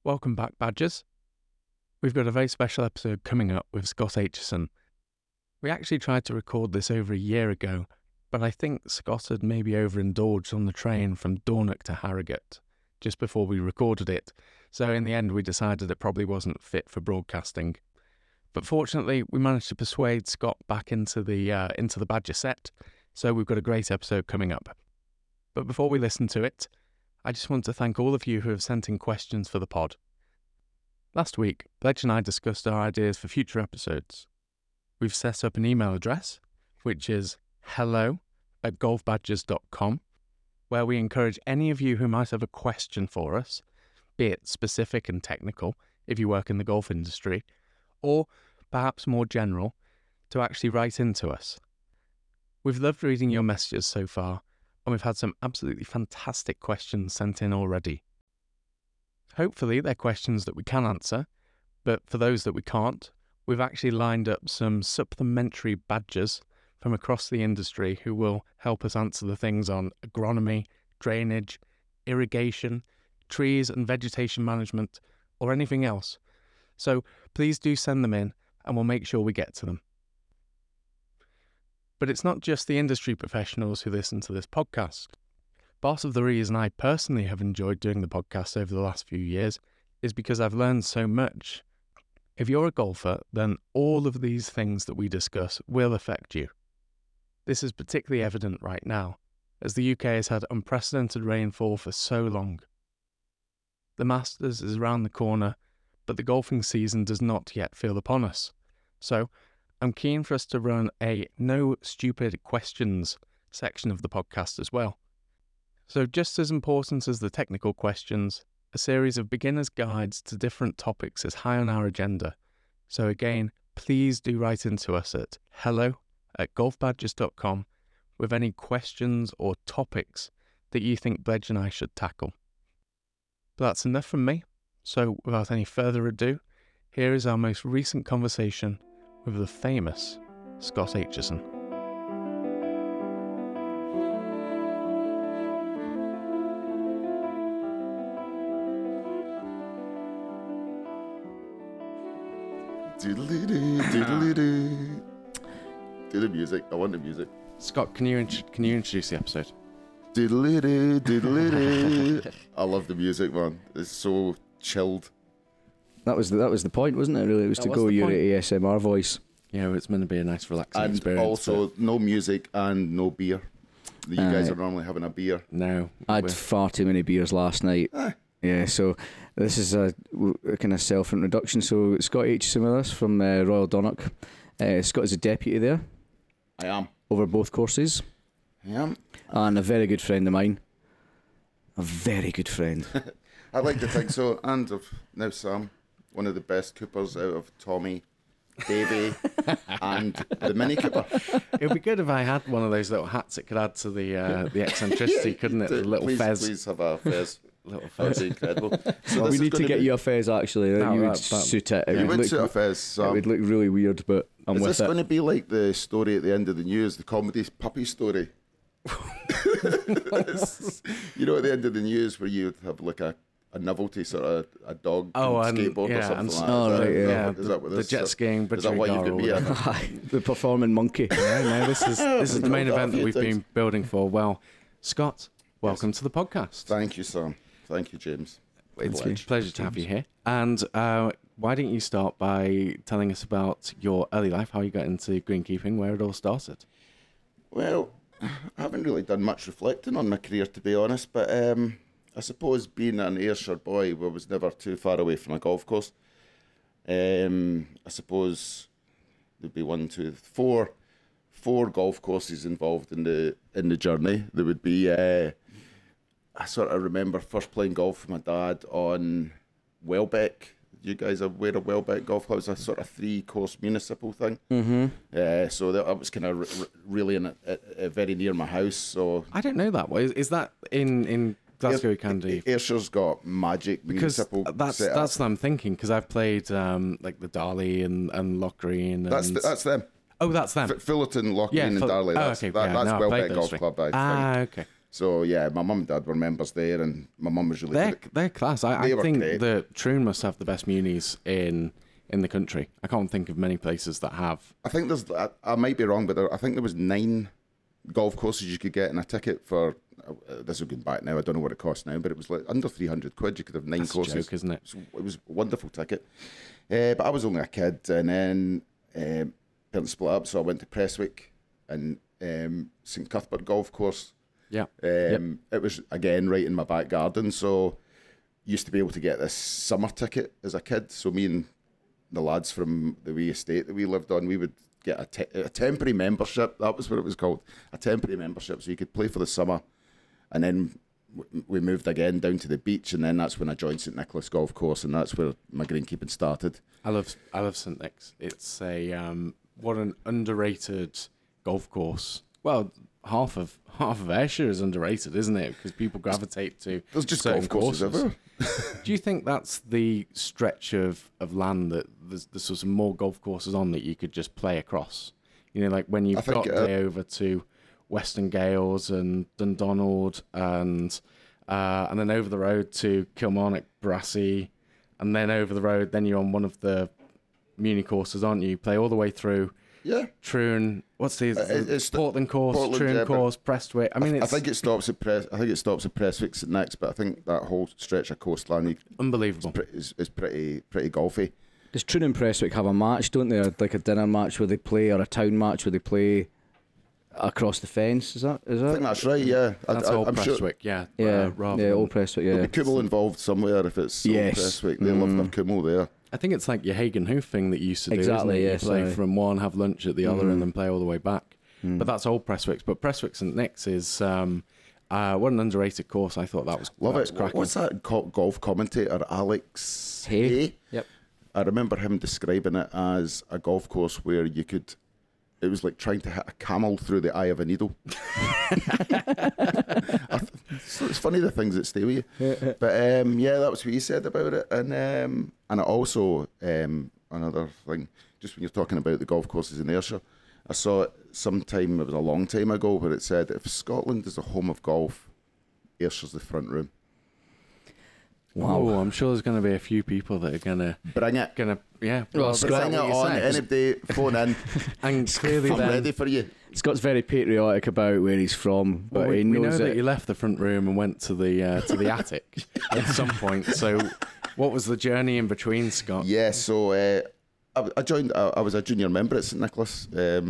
Welcome back, Badgers. We've got a very special episode coming up with Scott Aitchison. We actually tried to record this over a year ago, but I think Scott had maybe overindulged on the train from Dornoch to Harrogate just before we recorded it, so in the end we decided it probably wasn't fit for broadcasting. But fortunately, we managed to persuade Scott back into the Badger set, so we've got a great episode coming up. But before we listen to it, I just want to thank all of you who have sent in questions for the pod. Last week, Bledge and I discussed our ideas for future episodes. We've set up an email address, which is hello@golfbadgers.com, where we encourage any of you who might have a question for us, be it specific and technical if you work in the golf industry, or perhaps more general, to actually write into us. We've loved reading your messages so far, and we've had some absolutely fantastic questions sent in already. Hopefully they're questions that we can answer, but for those that we can't, we've actually lined up some supplementary badgers from across the industry who will help us answer the things on agronomy, drainage, irrigation, trees and vegetation management, or anything else. So please do send them in and we'll make sure we get to them. But it's not just the industry professionals who listen to this podcast. Part of the reason I personally have enjoyed doing the podcast over the last few years is because I've learned so much. If you're a golfer, then all of these things that we discuss will affect you. This is particularly evident right now, as the UK has had unprecedented rainfall for so long. The Masters is around the corner, but the golfing season does not yet feel upon us. So, I'm keen for us to run a no stupid questions section of the podcast as well. So just as important as the technical questions, a series of beginner's guides to different topics is high on our agenda. So again, please do write into us at hello@golfbadgers.com with any questions or topics that you think Bledge and I should tackle. But that's enough from me. So without any further ado, here is our most recent conversation with the famous Scott Aitchison. Doodly-doo. Do the music. I want the music. Scott, can you introduce the episode? Doodly-doo, doodly-doo. I love the music, man. It's so chilled. That was the point, wasn't it? Really, it was That to was go the your point. ASMR voice. Yeah, it's meant to be a nice relaxing And experience. also, no music and no beer. You guys are normally having a beer. No. I had far too many beers last night. Yeah, so this is a kind of self-introduction. So Scott Aitchison with us from Royal Dornoch. Scott is a deputy there I am. over both courses, I am. and a very good friend of mine. A very good friend. I'd like to think so. And of now Sam, one of the best Coopers out of Tommy, Davey, and the Mini Cooper. It would be good if I had one of those little hats it could add to the eccentricity, couldn't it? The little fez. Please have a fez. Little That'd fez. be incredible. So We this is need to gonna get be- you a fez, actually. No, You would that- suit it. It You would look- suit a fez, It Sam. would look really weird, but I'm Is with this it. going to be like the story at the end of the news, the comedy puppy story? You know, at the end of the news where you have like a novelty sort of a dog and skateboard or something like that. oh, Is that- right, Yeah, is that what the this jet skiing, Is that what you've got me in? The performing monkey. No, this is the main I've got a event that few we've things. been building for. Well, Scott, welcome to the podcast. Thank you, Sam. Thank you, James. It's a Pleasure. pleasure to have you here. And why don't you start by telling us about your early life, how you got into greenkeeping, where it all started? Well, I haven't really done much reflecting on my career, to be honest, but I suppose being an Ayrshire boy, I was never too far away from a golf course. I suppose there'd be four golf courses involved in the journey. There would be I sort of remember first playing golf with my dad on Welbeck. You guys are aware of Welbeck Golf Club? It's a sort of 3-course municipal thing. Mm-hmm. So that was kind of really very near my house. So I don't know that. Is that in Glasgow Candy? Ayrshire's got magic Because municipal that's setup. what I'm thinking. Because I've played like the Darley and Lochgreen. That's them. Oh, that's them. Fullerton, Lochgreen, and Full- Darley. oh, That's, okay. that's no, I played Welbeck those Golf three. Club, I think. Ah, okay. So yeah, my mum and dad were members there, and my mum was really good. They're class. I They were think great. that Troon must have the best munis in the country. I can't think of many places that have. I think there's, I might be wrong, but I think there was 9 golf courses you could get in a ticket for. This is going back now. I don't know what it costs now, but it was like under 300 quid. You could have 9 That's courses. a joke, isn't it? It was a wonderful ticket. But I was only a kid, and then parents split up, so I went to Prestwick and St Cuthbert Golf Course. Yeah. It was again right in my back garden, so used to be able to get this summer ticket as a kid. So me and the lads from the wee estate that we lived on, we would get a temporary membership. That was what it was called, a temporary membership. So you could play for the summer, and then we moved again down to the beach, and then that's when I joined St Nicholas Golf Course, and that's where my greenkeeping started. I love St Nick's. It's what an underrated golf course. Well, half of Ayrshire is underrated, isn't it? Because people gravitate to There's just certain golf courses everywhere. Do you think that's the stretch of land that there's sort of more golf courses on that you could just play across? You know, like when you've got to go over to Western Gales and Dundonald and then over the road to Kilmarnock Brassey, and then over the road, then you're on one of the muni courses, aren't you? You play all the way through. Yeah. Troon, what's these? It's Portland course, Portland, Troon yeah, course, Prestwick. I mean, I it's think it stops at Prestwick St Nick's, but I think that whole stretch of coastline unbelievable. is pretty golfy. Does Troon and Prestwick have a match, don't they? Like a dinner match where they play, or a town match where they play across the fence? Is that? I think that's right. Yeah, That's Old I'm Prestwick. Sure. Yeah, Old Prestwick. Yeah, There'll be Kummel involved somewhere if it's Old Prestwick. They love their Kummel there. I think it's like your Hagen Hoof thing that you used to do. Exactly, isn't it? You play from one, have lunch at the other, and then play all the way back. But that's Old Prestwick. But Prestwick St Nick's is what an underrated course. I thought that was Love it. it. What's that golf commentator, Alex Hay? Yep. I remember him describing it as a golf course where you could. It was like trying to hit a camel through the eye of a needle. So it's funny the things that stay with you. But yeah, that was what he said about it. And it also, another thing, just when you're talking about the golf courses in Ayrshire, I saw it sometime, it was a long time ago, where it said, if Scotland is the home of golf, Ayrshire's the front room. Wow. Oh, I'm sure there's going to be a few people that are Bring it. yeah. Well, Bring it on any day, phone in. And clearly I'm then, ready for you. Scott's very patriotic about where he's from, but we he know knows that it. you left the front room and went to the attic at some point. So, what was the journey in between, Scott? Yeah, so I joined. I was a junior member at St Nicholas.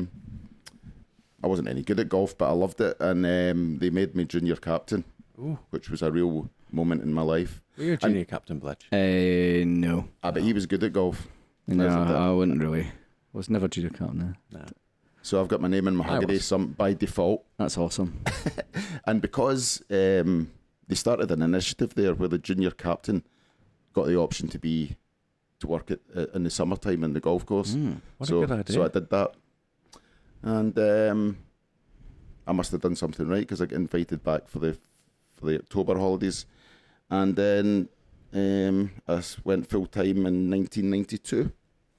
I wasn't any good at golf, but I loved it, and they made me junior captain, which was a real moment in my life. Were you a junior captain, Bledge? No. But he was good at golf. No, I wouldn't really. I was never junior captain. No. So I've got my name in mahogany by default. That's awesome. And because they started an initiative there where the junior captain got the option to work in the summertime in the golf course. What a good idea. So I did that. And I must have done something right because I got invited back for the October holidays. And then I went full time in 1992.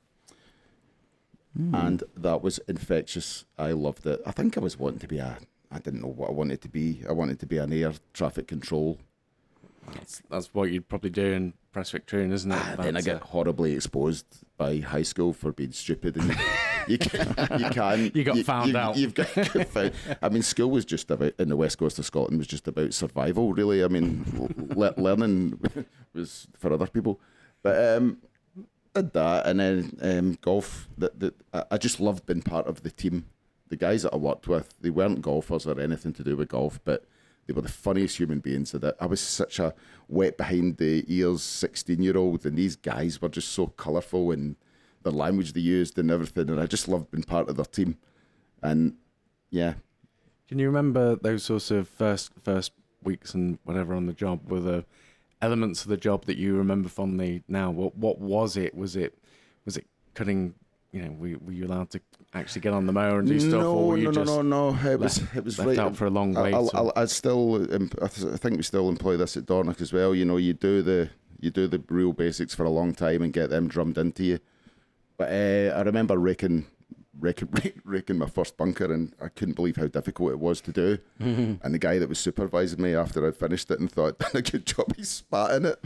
And that was infectious. I loved it. I think I was wanting to be I didn't know what I wanted to be. I wanted to be an air traffic control. That's what you'd probably do in Prestwick Troon, isn't it? Then I get horribly exposed by high school for being stupid, and you got found out. You've got found. I mean, school was just about in the west coast of Scotland was just about survival, really. I mean, learning was for other people, but did that, and then golf. I just loved being part of the team. The guys that I worked with, they weren't golfers or anything to do with golf, but they were the funniest human beings. That I was such a wet behind the ears 16-year-old, and these guys were just so colourful and the language they used and everything, and I just loved being part of their team. And yeah. Can you remember those sorts of first weeks and whatever on the job? Were the elements of the job that you remember fondly now? What was it? Was it cutting? You know, were you allowed to actually get on the mower and do stuff, or were you no. It was left right out for a long wait? I think we still employ this at Dornoch as well. You know, you do the real basics for a long time and get them drummed into you. But I remember raking raking my first bunker, and I couldn't believe how difficult it was to do. And the guy that was supervising me after I'd finished it and thought I'd done a good job, he spat in it.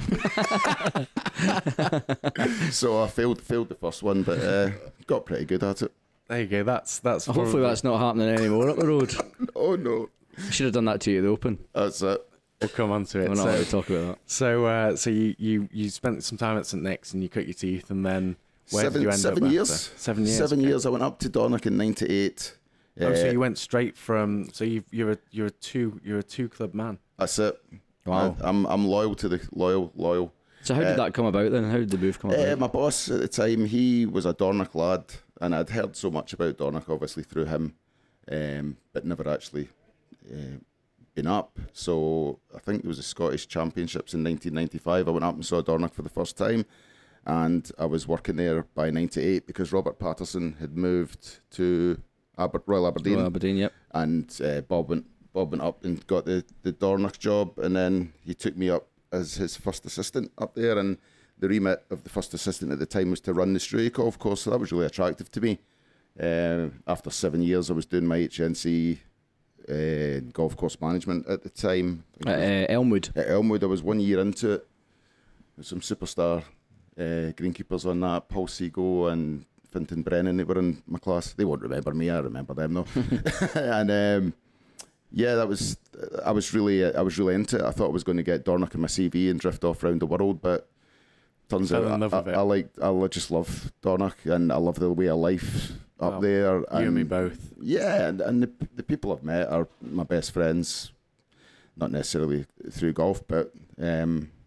So I failed the first one, but got pretty good at it. There you go. That's Hopefully that's not happening anymore up the road. Oh no, Should have done that to you at the Open. that's it. We'll come on to it. We're not allowed to talk about that. So you spent some time at St Nick's and you cut your teeth, and then where did you end up? 7 years. After? 7 years. 7 okay. years. I went up to Dornoch in '98. Oh, so you went straight from. So you're a two club man. That's it. Wow. I'm loyal to the loyal. So how did that come about then? How did the move come about? My boss at the time, he was a Dornoch lad, and I'd heard so much about Dornoch, obviously through him, but never actually been up. So I think there was the Scottish Championships in 1995. I went up and saw Dornoch for the first time, and I was working there by '98 because Robert Patterson had moved to Royal Aberdeen. Royal Aberdeen, yep. And Bob went up and got the Dornoch job, and then he took me up as his first assistant up there, and the remit of the first assistant at the time was to run the Struy golf course, so that was really attractive to me. After 7 years I was doing my HNC golf course management at the time. At Elmwood. At Elmwood, I was 1 year into it. There's some superstar greenkeepers on that, Paul Seago and Finton Brennan, they were in my class. They won't remember me, I remember them though. And yeah, I was really into it. I thought I was going to get Dornoch in my CV and drift off around the world, but turns out I just love Dornoch, and I love the way of life up there. You and me both. Yeah, and the people I've met are my best friends, not necessarily through golf, but I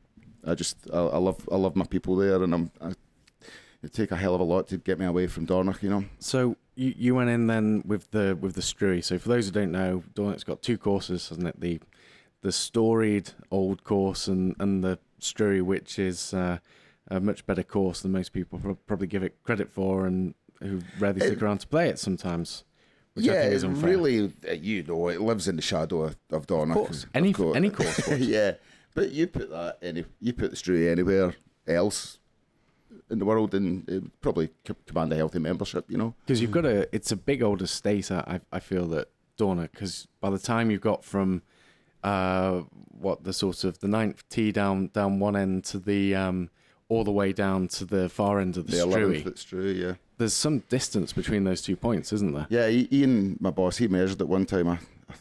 love my people there, and it'd take a hell of a lot to get me away from Dornoch, you know. So you went in then with the Struy. So for those who don't know, Dornoch's got two courses, hasn't it? The storied old course and the Struy, which is a much better course than most people probably give it credit for, and who rarely stick around to play it sometimes. Which I think is unfair. Really, it lives in the shadow of Dornoch. Of course. Any course. Yeah, but you put the Struy anywhere else in the world, and it probably command a healthy membership, you know. Because you've got it's a big old estate. I feel that Dornoch, because by the time you've got from the ninth tee down one end to the all the way down to the far end of the Struy. 11th Struy, yeah. There's some distance between those 2 points, isn't there? Yeah, Ian, my boss, he measured it one time.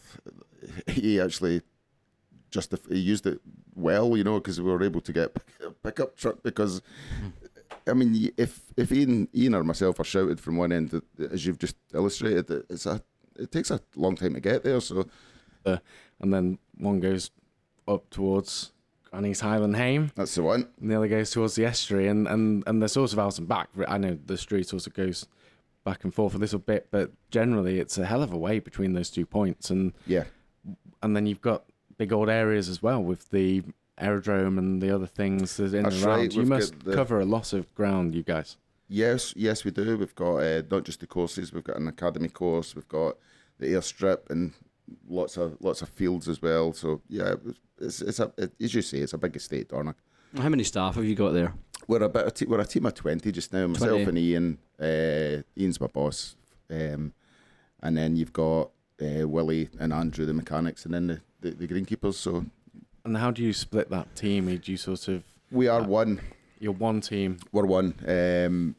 He actually he used it well, you know, because we were able to get a pickup truck. Because I mean, if Ian or myself are shouted from one end, as you've just illustrated, it takes a long time to get there. So, and then one goes up towards Granny's Highland Hame. That's the one. And the other goes towards the estuary, and they're sort of out and back. I know the street sort of goes back and forth a little bit, but generally it's a hell of a way between those 2 points. And yeah, and then you've got big old areas as well with the aerodrome and the other things that in and around. Right. You must cover a lot of ground, you guys. Yes, we do. We've got not just the courses. We've got an academy course. We've got the airstrip and lots of fields as well. So yeah, it's as you say, it's a big estate, Dornoch. How many staff have you got there? We're a team of 20 just now. Myself 20. And Ian. Ian's my boss, and then you've got Willie and Andrew, the mechanics, and then the greenkeepers. So. And how do you split that team? Do you sort of? We are one. You're one team. We're one.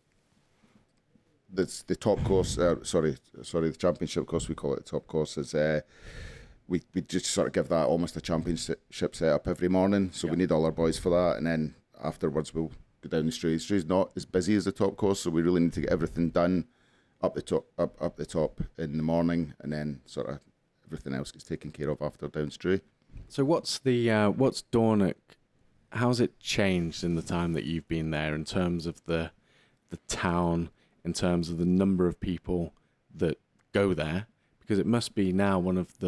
That's the top course. The championship course. We call it the top course. Is we just sort of give that almost a championship setup every morning. So we need all our boys for that, and then afterwards we'll go down the Struy. The Struy's not as busy as the top course, so we really need to get everything done up the top in the morning, and then sort of everything else gets taken care of after down Struy. So what's Dornoch? How's it changed in the time that you've been there in terms of the town, in terms of the number of people that go there? Because it must be now one of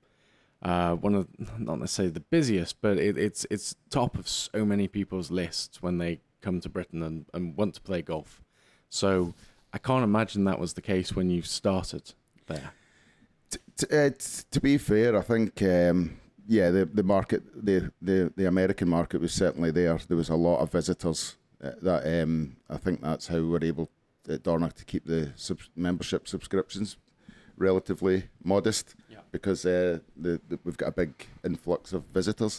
not necessarily the busiest, but it's top of so many people's lists when they come to Britain and want to play golf. So I can't imagine that was the case when you started there. To be fair, I think the market, the American market was certainly there. There was a lot of visitors. I think that's how we were able at Dornoch to keep the membership subscriptions relatively modest, because we've got a big influx of visitors.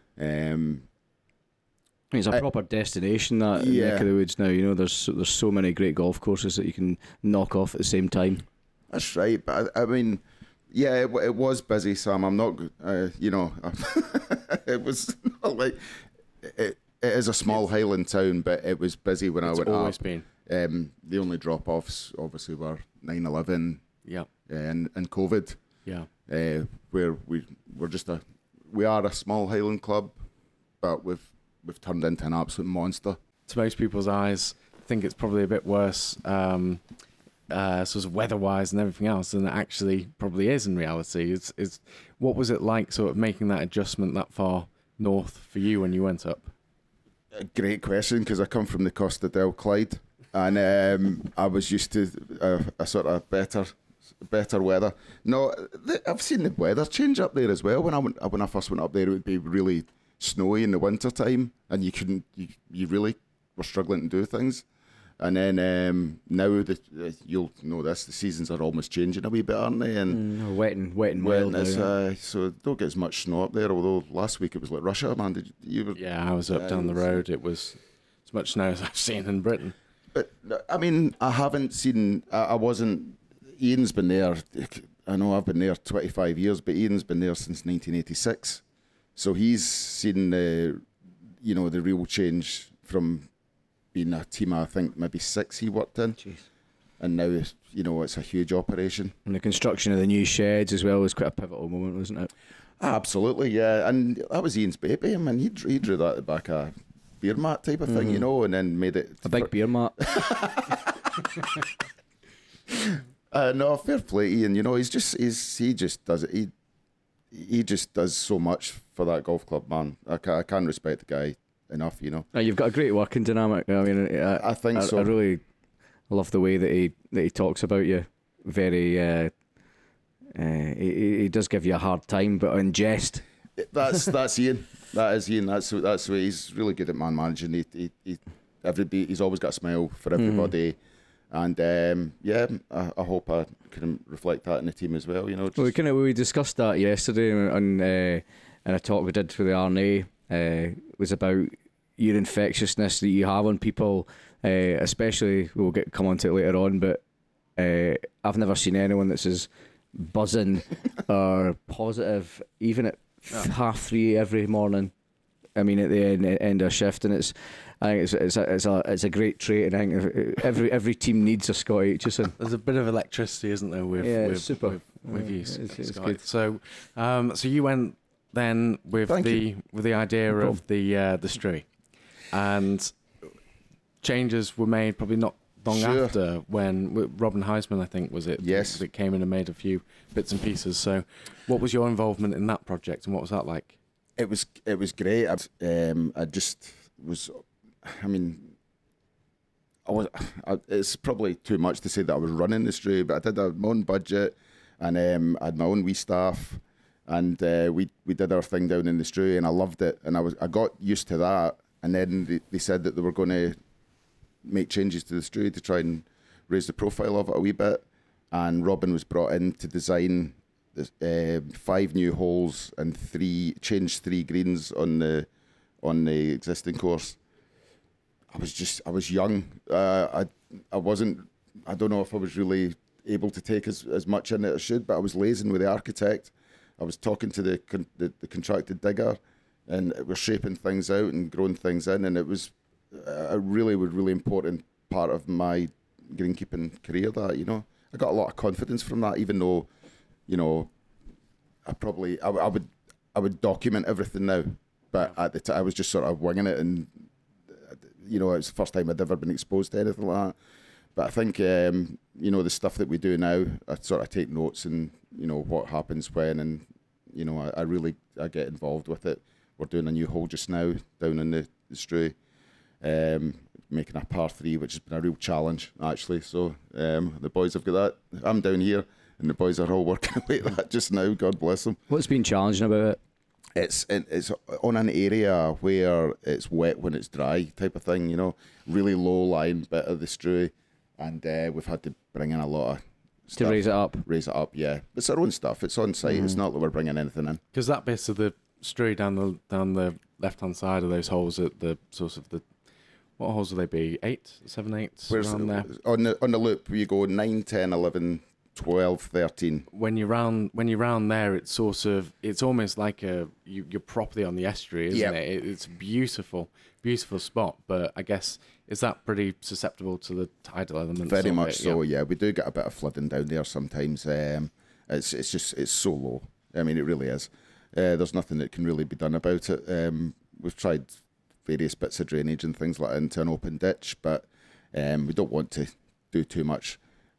It's a proper destination, that neck of the woods now. You know, there's so many great golf courses that you can knock off at the same time. That's right, but I mean, yeah, it was busy, Sam. I'm not, you know, it was not like it is a small Highland town, but it was busy when I went up. It's always been. The only drop-offs obviously were 9/11, and COVID. Yeah, where we are a small Highland club, but we've turned into an absolute monster. To most people's eyes, I think it's probably a bit worse, sort of weather-wise and everything else, than it actually probably is in reality. It's what was it like, sort of making that adjustment that far north for you when you went up? A great question, because I come from the Costa del Clyde, and I was used to a sort of better weather. No, I've seen the weather change up there as well. When I first went up there, it would be really snowy in the winter time, and you really were struggling to do things. And then now you'll know this, the seasons are almost changing a wee bit, aren't they? And wet and wild now. So don't get as much snow up there. Although last week it was like Russia, man. Yeah, I was up down the road. It was as much snow as I've seen in Britain. But I mean, I haven't seen. I wasn't. Ian's been there. I know I've been there 25 years, but Ian's been there since 1986. So he's seen the real change from being a team, I think maybe 6 he worked in. Jeez. And now, it's a huge operation. And the construction of the new sheds as well was quite a pivotal moment, wasn't it? Absolutely, yeah. And that was Ian's baby. I mean, he drew that at the back of a beer mat type of thing, and then made it... A big beer mat. No, fair play, Ian. He just does it. He just does so much for that golf club, man. I can't respect the guy enough, You've got a great working dynamic. I mean, I think so. I really love the way that he talks about you. Very, he does give you a hard time, but in jest. That's Ian. That is Ian. That's the way he's really good at man managing. He's always got a smile for everybody. And I hope I can reflect that in the team as well. We discussed that yesterday on in a talk we did for the RNA. Was about your infectiousness that you have on people, especially we'll come on to it later on. But I've never seen anyone that's as buzzing or positive, even at 3:30 every morning. I mean, at the end of shift, and I think it's a great trait, and I think every team needs a Scott Aitchison. There's a bit of electricity, isn't there? With super. With you, it's Scott. good. So you went then with the idea of the Strui, and changes were made probably not long after, when Robin Heisman, I think, was it? Yes, that came in and made a few bits and pieces. So, what was your involvement in that project, and what was that like? It was great. I just was. I mean, it's probably too much to say that I was running the Strui, but I did my own budget, and I had my own wee staff, and we did our thing down in the Strui, and I loved it, and I got used to that. And then they said that they were going to make changes to the Strui to try and raise the profile of it a wee bit, and Robin was brought in to design 5 new holes and change 3 greens on the existing course. I was young. I don't know if I was really able to take as much in it as I should, but I was liaising with the architect. I was talking to the contracted digger, and we're shaping things out and growing things in, and it was a really important part of my greenkeeping career. That I got a lot of confidence from that, even though I would document everything now, but at the time I was just sort of winging it, and it was the first time I'd ever been exposed to anything like that. But I think the stuff that we do now, I sort of take notes and what happens when, and I get involved with it. We're doing a new hole just now down in the Strui, making a par 3, which has been a real challenge actually. So the boys have got that. I'm down here, and the boys are all working away at that just now. God bless them. What's been challenging about it? It's on an area where it's wet when it's dry type of thing, really low lying bit of the Strui, and we've had to bring in a lot of stuff. To raise it up. Raise it up, yeah. It's our own stuff. It's on site. It's not that we're bringing anything in. Because that bit of the street down the left-hand side of those holes at the sort of the... What holes will they be? 8, 7, 8? Around there? On the loop, you go 9, 10, 11, 12, 13. When you're round there, it's sort of, it's almost like you're properly on the estuary, isn't it? It's a beautiful spot, but I guess, is that pretty susceptible to the tidal elements? Very much so, yeah. We do get a bit of flooding down there sometimes. It's so low. I mean, it really is. There's nothing that can really be done about it. We've tried various bits of drainage and things like that into an open ditch, but we don't want to do too much.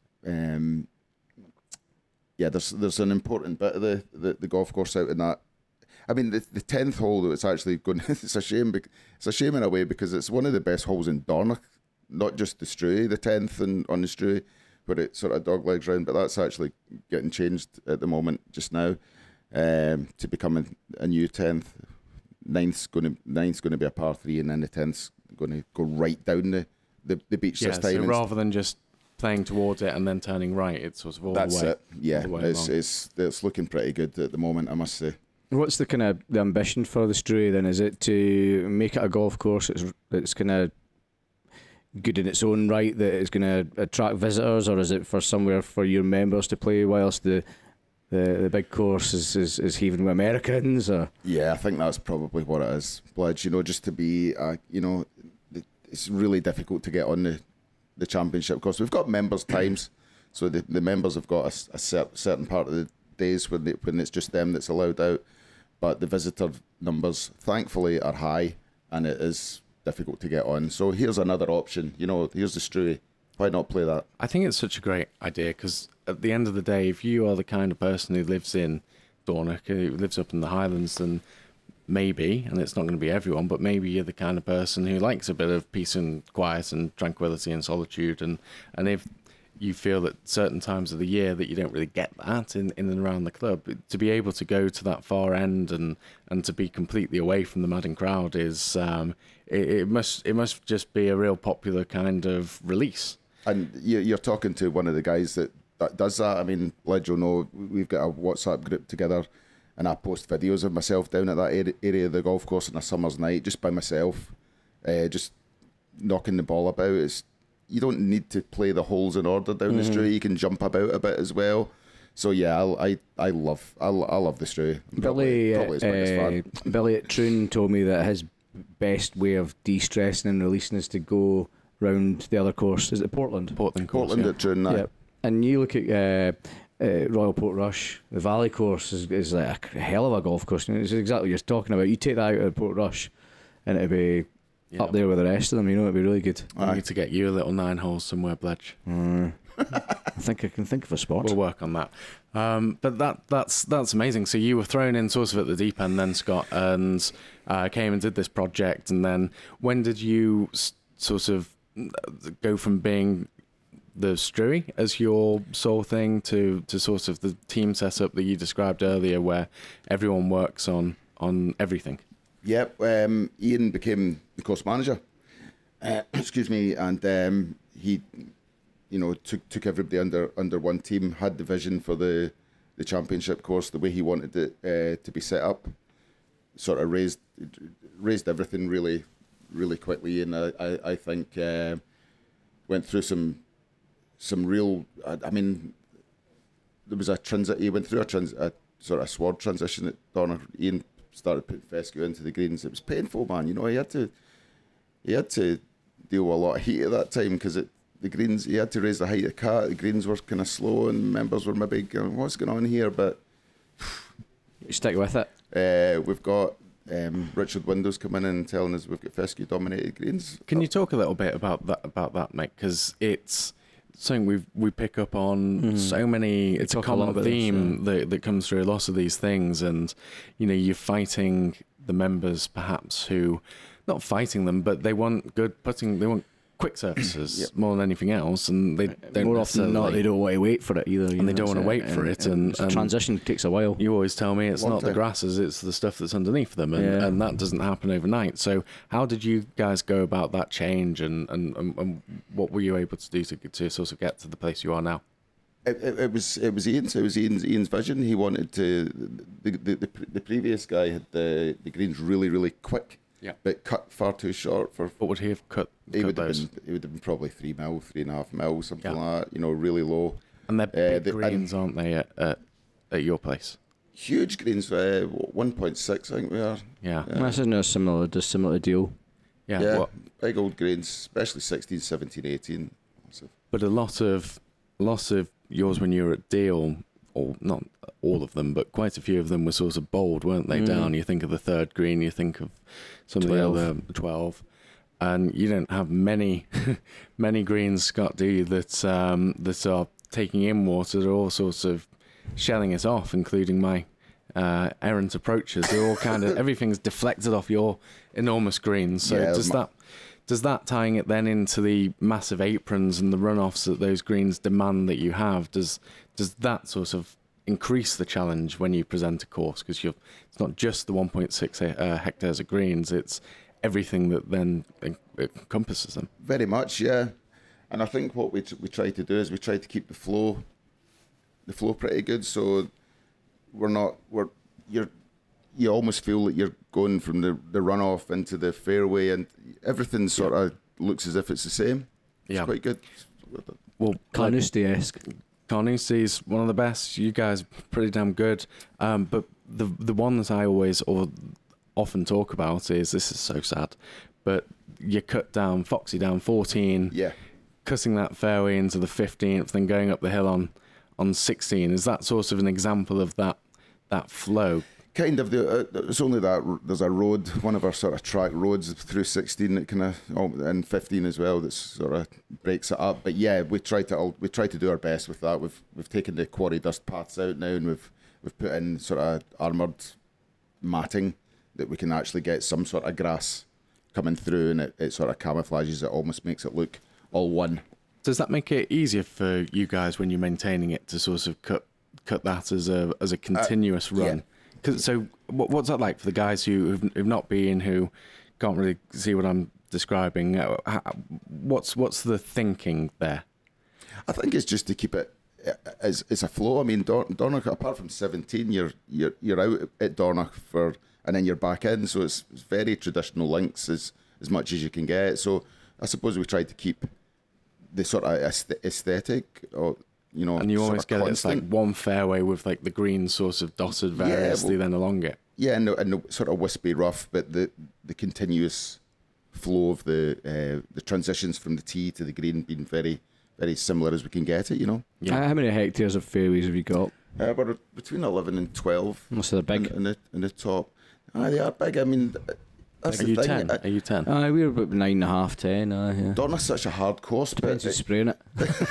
There's an important bit of the golf course out in that. I mean, the 10th hole, it's actually going. It's a shame. It's a shame in a way because it's one of the best holes in Dornoch, not just the Struy, the 10th and on the Struy, where it sort of dog legs round. But that's actually getting changed at the moment just now to become a new 10th. Ninth's going to be a par 3, and then the 10th's going to go right down the beach this time. So rather than just playing towards it and then turning right, it's sort of all the way. That's it. Yeah, it's looking pretty good at the moment, I must say. What's the kind of the ambition for the Struy then? Is it to make it a golf course that's kind of good in its own right, that it's going to attract visitors, or is it for somewhere for your members to play whilst the big course is heaving with Americans? Or? Yeah, I think that's probably what it is, Bledge. Just to be, it's really difficult to get on the championship course. We've got members' times, so the members have got a certain part of the days when it's just them that's allowed out. But the visitor numbers, thankfully, are high, and it is difficult to get on. So here's another option. Here's the Struy. Why not play that? I think it's such a great idea because at the end of the day, if you are the kind of person who lives in Dornoch, who lives up in the Highlands, then maybe, and it's not going to be everyone, but maybe you're the kind of person who likes a bit of peace and quiet and tranquility and solitude. And if you feel that certain times of the year that you don't really get that in and around the club, to be able to go to that far end and to be completely away from the madding crowd is it must just be a real popular kind of release. And you're talking to one of the guys that does that. I mean, Bledge will know, we've got a WhatsApp group together, and I post videos of myself down at that area of the golf course on a summer's night, just by myself, just knocking the ball about. You don't need to play the holes in order down the Struy. You can jump about a bit as well. So yeah, I love the Struy. Billy at Troon told me that his best way of de-stressing and releasing is to go round the other course. Is it Portland? Portland at Troon. Yeah. And you look at Royal Portrush, the Valley course is like a hell of a golf course. It's exactly what you're talking about. You take that out of Portrush, and it'd be up there with the rest of them. It'd be really good. I need to get you a little 9 holes somewhere, Bledge. I think I can think of a spot. We'll work on that. But that's amazing. So you were thrown in sort of at the deep end then, Scott, and came and did this project. And then when did you sort of go from being the Struy as your sole thing to sort of the team setup that you described earlier, where everyone works on everything? Yep. Ian became the course manager. Excuse me, and he, took everybody under one team. Had the vision for the championship course the way he wanted it to be set up. Sort of raised everything really, really quickly, and I think went through some real. I mean, there was a transit. He went through a sort of sword transition at Dornoch. Ian started putting fescue into the greens. It was painful, man. He had to deal with a lot of heat at that time because the greens. He had to raise the height of the cart. The greens were kind of slow, and members were maybe going, "What's going on here?" But you stick with it. We've got Richard Windows coming in and telling us we've got fescue dominated greens. Can you talk a little bit about that, mate? Because it's something we pick up on so many. It's a common theme that comes through a lot of these things, and you're fighting the members perhaps who, not fighting them, but they want good putting. They want quick surfaces more than anything else, and they don't more often than not, they don't want to wait for it either, and they don't want to wait for it. And transition takes a while. You always tell me it's not the grasses, it's the stuff that's underneath them, and that doesn't happen overnight. So how did you guys go about that change, and what were you able to do to sort of get to the place you are now? It was Ian's. It was Ian's vision. He wanted to. The previous guy had the greens really quick, but cut far too short for. What would he have cut? He would have been probably 3 mil, 3.5 mil, something like that. You know, really low. And they're big greens, aren't they? At your place. Huge greens. 1.6, I think we are. Yeah. That's a similar deal. Yeah. Big old greens, especially 16, 17, 18. But a lot of yours when you were at Deal, or not all of them, but quite a few of them were sort of bold, weren't they? Down. You think of the third green, you think of some 12. Of the other 12, and you don't have many greens, Scott, do you? That are taking in water. They're all sorts of shelling it off, including my errant approaches. They're all kind of everything's deflected off your enormous greens. So does that tying it then into the massive aprons and the runoffs that those greens demand that you have, does that sort of increase the challenge when you present a course? Because it's not just the 1.6 hectares of greens, it's everything that then encompasses them. Very much, yeah. And I think what we try to do is we try to keep the flow pretty good, so you almost feel that you're going from the runoff into the fairway, and everything sort of looks as if it's the same. It's quite good. Well, Carnoustie-esque. Carnoustie is one of the best. You guys are pretty damn good. But the one that I always or often talk about is, this is so sad, but you cut down Foxy down 14, cutting that fairway into the 15th, then going up the hill on 16. Is that sort of an example of that flow? Kind of. It's only that there's a road, one of our sort of track roads through 16 that kind of, and 15 as well, that sort of breaks it up. But yeah, we try to do our best with that. We've taken the quarry dust paths out now, and we've put in sort of armoured matting that we can actually get some sort of grass coming through, and it sort of camouflages it, almost makes it look all one. Does that make it easier for you guys when you're maintaining it to sort of cut that as a continuous run? Yeah. So what's that like for the guys who've not been, who can't really see what I'm describing? What's the thinking there? I think it's just to keep it as a flow. I mean, Dornoch, apart from 17, you're out at Dornoch and then you're back in. So it's very traditional links as much as you can get. So I suppose we tried to keep the sort of aesthetic, or and you always get it's like one fairway with like the green sort of dotted variously then along it. Yeah, and the sort of wispy rough, but the continuous flow of the transitions from the tee to the green being very, very similar as we can get it, Yeah. How many hectares of fairways have you got? We're between 11 and 12. So they're big. In the top. They are big. I mean, that's Are the you thing. 10? Are you 10? We're about 9.5, 10. Yeah. Dornoch's such a hard course. Depends who's spraying it.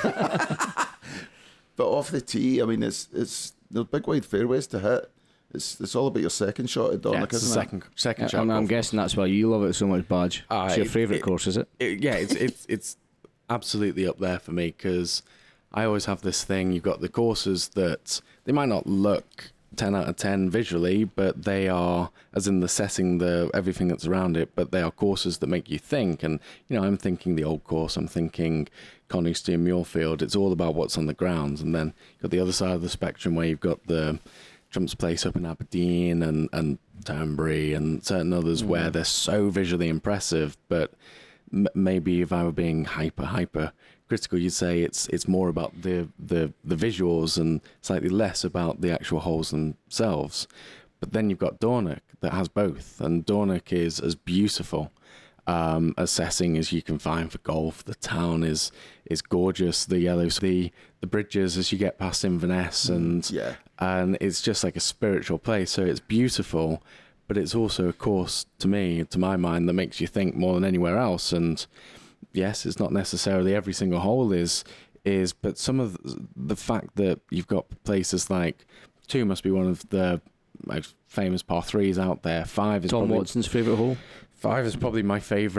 But off the tee, I mean, there's big wide fairways to hit. It's all about your second shot at Dornoch, isn't it? Second shot. I'm guessing that's why you love it so much, Badge. It's your favourite course, is it? It's absolutely up there for me, because I always have this thing. You've got the courses that they might not look 10 out of 10 visually, but they are, as in the setting, the everything that's around it, but they are courses that make you think. And I'm thinking the Old Course, I'm thinking Carnoustie and Muirfield. It's all about what's on the grounds. And then you've got the other side of the spectrum where you've got the Trump's Place up in Aberdeen and Turnberry and certain others where they're so visually impressive, but maybe if I were being hyper critical, you'd say it's more about the visuals and slightly less about the actual holes themselves. But then you've got Dornoch that has both, and Dornoch is as beautiful a setting as you can find for golf. The town is gorgeous. The yellows, the bridges as you get past Inverness, and it's just like a spiritual place. So it's beautiful, but it's also a course, to my mind, that makes you think more than anywhere else. And yes, it's not necessarily every single hole is, but some of the fact that you've got places like 2 must be one of the most famous par 3s out there. 5 is Tom probably Watson's favourite hole. 5 is probably my favourite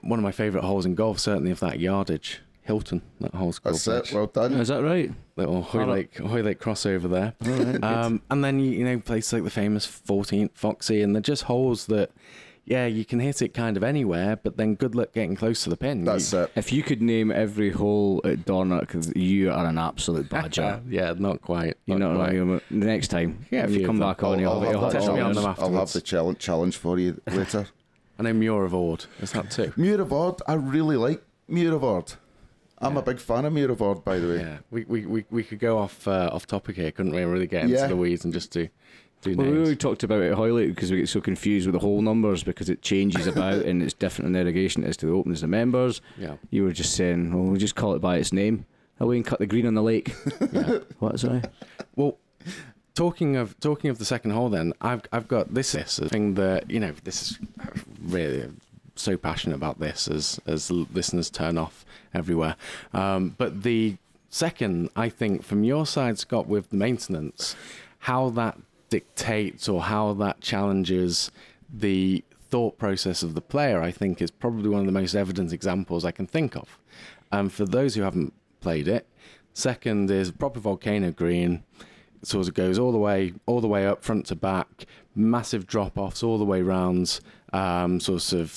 one of my favourite holes in golf, certainly of that yardage. Hilton, that hole's called. That's it. Well done. Is that right? Little Hoylake crossover there. Right, and then, places like the famous 14th Foxy, and they're just holes that, yeah, you can hit it kind of anywhere, but then good luck getting close to the pin. That's it. If you could name every hole at Dornoch, you are an absolute badger. Yeah, not quite. You know what I mean? Next time, Yeah, if you come back on, I'll have test me on them I'll afterwards. have the challenge for you later. I know Muir of Ord. Is that too? Muir of Ord, I really like Muir of Ord. I'm a big fan of Muir of Ord, by the way. Yeah, we could go off topic here, couldn't we? And really get into the weeds and just do Well, names. we already talked about it at Hoylake because we get so confused with the hole numbers because it changes about and it's different in irrigation as to the Open as the members. Yeah. You were just saying, well, we'll just call it by its name. Away and cut the green on the lake. Yeah. What, sorry? Well, talking of the second hole, then I've got this thing that this is really so passionate about this as listeners turn off everywhere. But the second, I think, from your side, Scott, with the maintenance, how that dictates or how that challenges the thought process of the player, I think, is probably one of the most evident examples I can think of. For those who haven't played it, second is proper volcano green. It sort of goes all the way up front to back, massive drop-offs all the way round, sort of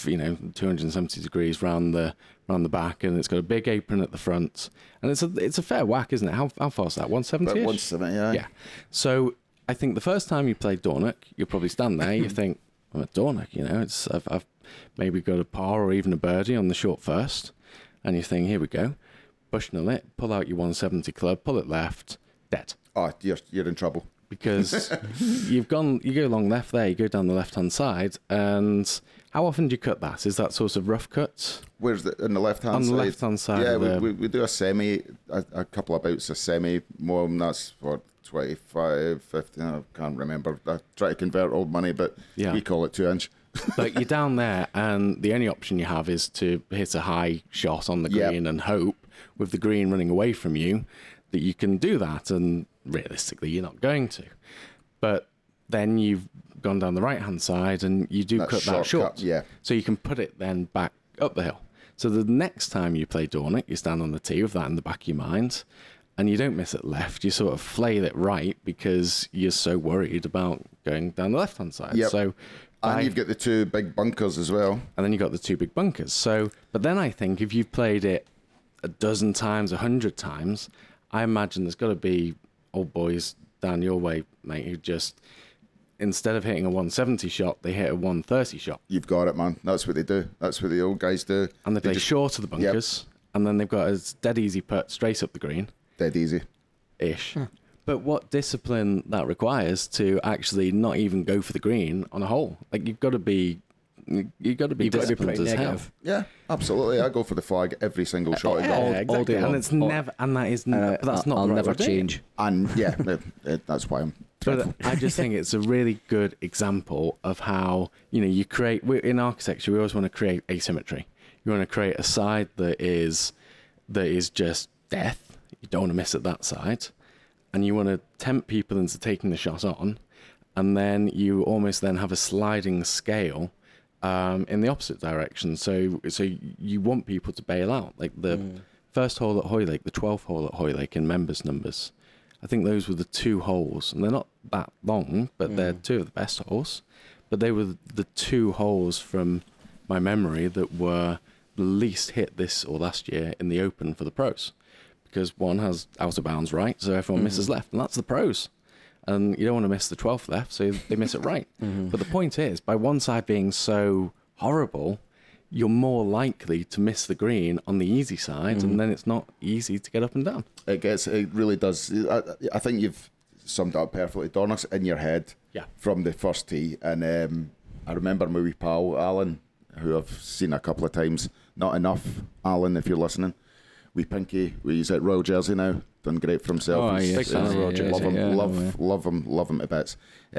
270 degrees round the back, and it's got a big apron at the front, and it's a fair whack, isn't it? How far is that? 170? 170, yeah. Yeah. So I think the first time you play Dornoch, you'll probably stand there. You think, I'm at Dornoch, I've maybe got a par or even a birdie on the short first, and you think, here we go, Bushnell it, pull out your 170 club, pull it left, dead. Oh, you're in trouble. Because you go along left there, you go down the left-hand side, and how often do you cut that? Is that sort of rough cut? Where's the on the left-hand side? On the left-hand side. Yeah, we do a semi, a couple of bouts of semi, more than that's for 25, 50, I can't remember. I try to convert old money, but we call it 2-inch. But you're down there, and the only option you have is to hit a high shot on the green and hope, with the green running away from you, that you can do that, and realistically you're not going to. But then you've gone down the right-hand side and you do cut that short. Yeah. So you can put it then back up the hill. So the next time you play Dornoch, you stand on the tee with that in the back of your mind, and you don't miss it left. You sort of flail it right because you're so worried about going down the left-hand side. Yep. So, and you've got the two big bunkers as well. And then you've got the two big bunkers. So, but then I think if you've played it a dozen times, 100 times, I imagine there's got to be old boys down your way, mate, who just, instead of hitting a 170 shot, they hit a 130 shot. You've got it, man. That's what they do. That's what the old guys do. And they play short of the bunkers, and then they've got a dead easy putt straight up the green. Dead easy. Ish. But what discipline that requires to actually not even go for the green on a hole. Like, you've got to be disciplined as hell. Yeah, absolutely. I go for the flag every single shot. Exactly. all day long. And it's never, and that is, but that's not. I'll the right never way to do it. change. And that's why I'm. But I just think it's a really good example of how, you create, in architecture, we always want to create asymmetry. You want to create a side that is just death. You don't want to miss at that side. And you want to tempt people into taking the shot on. And then you almost then have a sliding scale in the opposite direction. So you want people to bail out. Like the first hole at Hoylake, the 12th hole at Hoylake in members' numbers, I think those were the two holes, and they're not that long, but they're two of the best holes. But they were the two holes from my memory that were the least hit this or last year in the Open for the pros, because one has out of bounds right, so everyone misses left, and that's the pros. And you don't want to miss the 12th left, so they miss it right. But the point is, by one side being so horrible, you're more likely to miss the green on the easy side, and then it's not easy to get up and down. It really does. I think you've summed it up perfectly. Dornoch's in your head from the first tee. And I remember my wee pal, Alan, who I've seen a couple of times. Not enough, Alan, if you're listening. Wee Pinky, he's at Royal Jersey now. Done great for himself. Oh, yes. Big fan of Royal Jersey. Love him to bits.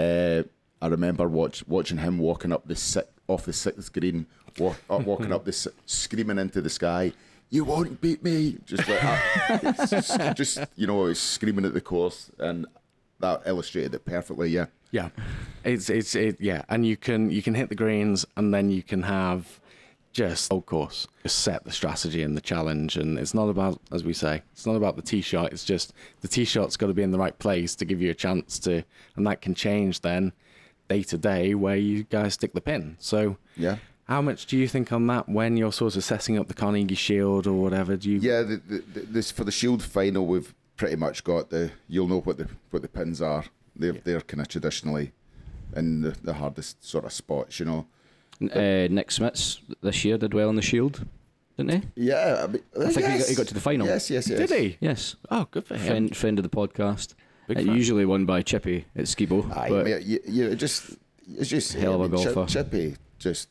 I remember watching him walking up off the sixth green, walking up this, screaming into the sky, "You won't beat me!" Just like that. just he's screaming at the course, and that illustrated it perfectly. Yeah, Yeah, it's and you can hit the greens, and then you can have just, of course, just set the strategy and the challenge. And it's not about, as we say, it's not about the tee shot. It's just the tee shot's got to be in the right place to give you a chance to, and that can change then day to day where you guys stick the pin. So Yeah. how much do you think on that when you're sort of setting up the Carnegie Shield or whatever? Do you? Yeah, this for the Shield final, we've pretty much got you'll know what the pins are. They're kind of traditionally in the hardest sort of spots, you know. Nick Smits this year did well in the Shield, didn't he? Yeah, I mean, I think he got to the final. Yes. Did he? Yes. Oh, good for him. Friend of the podcast. Big fan. Usually won by Chippy at Skibo. Aye, but mate, it's just Hell of a golfer. Chippy just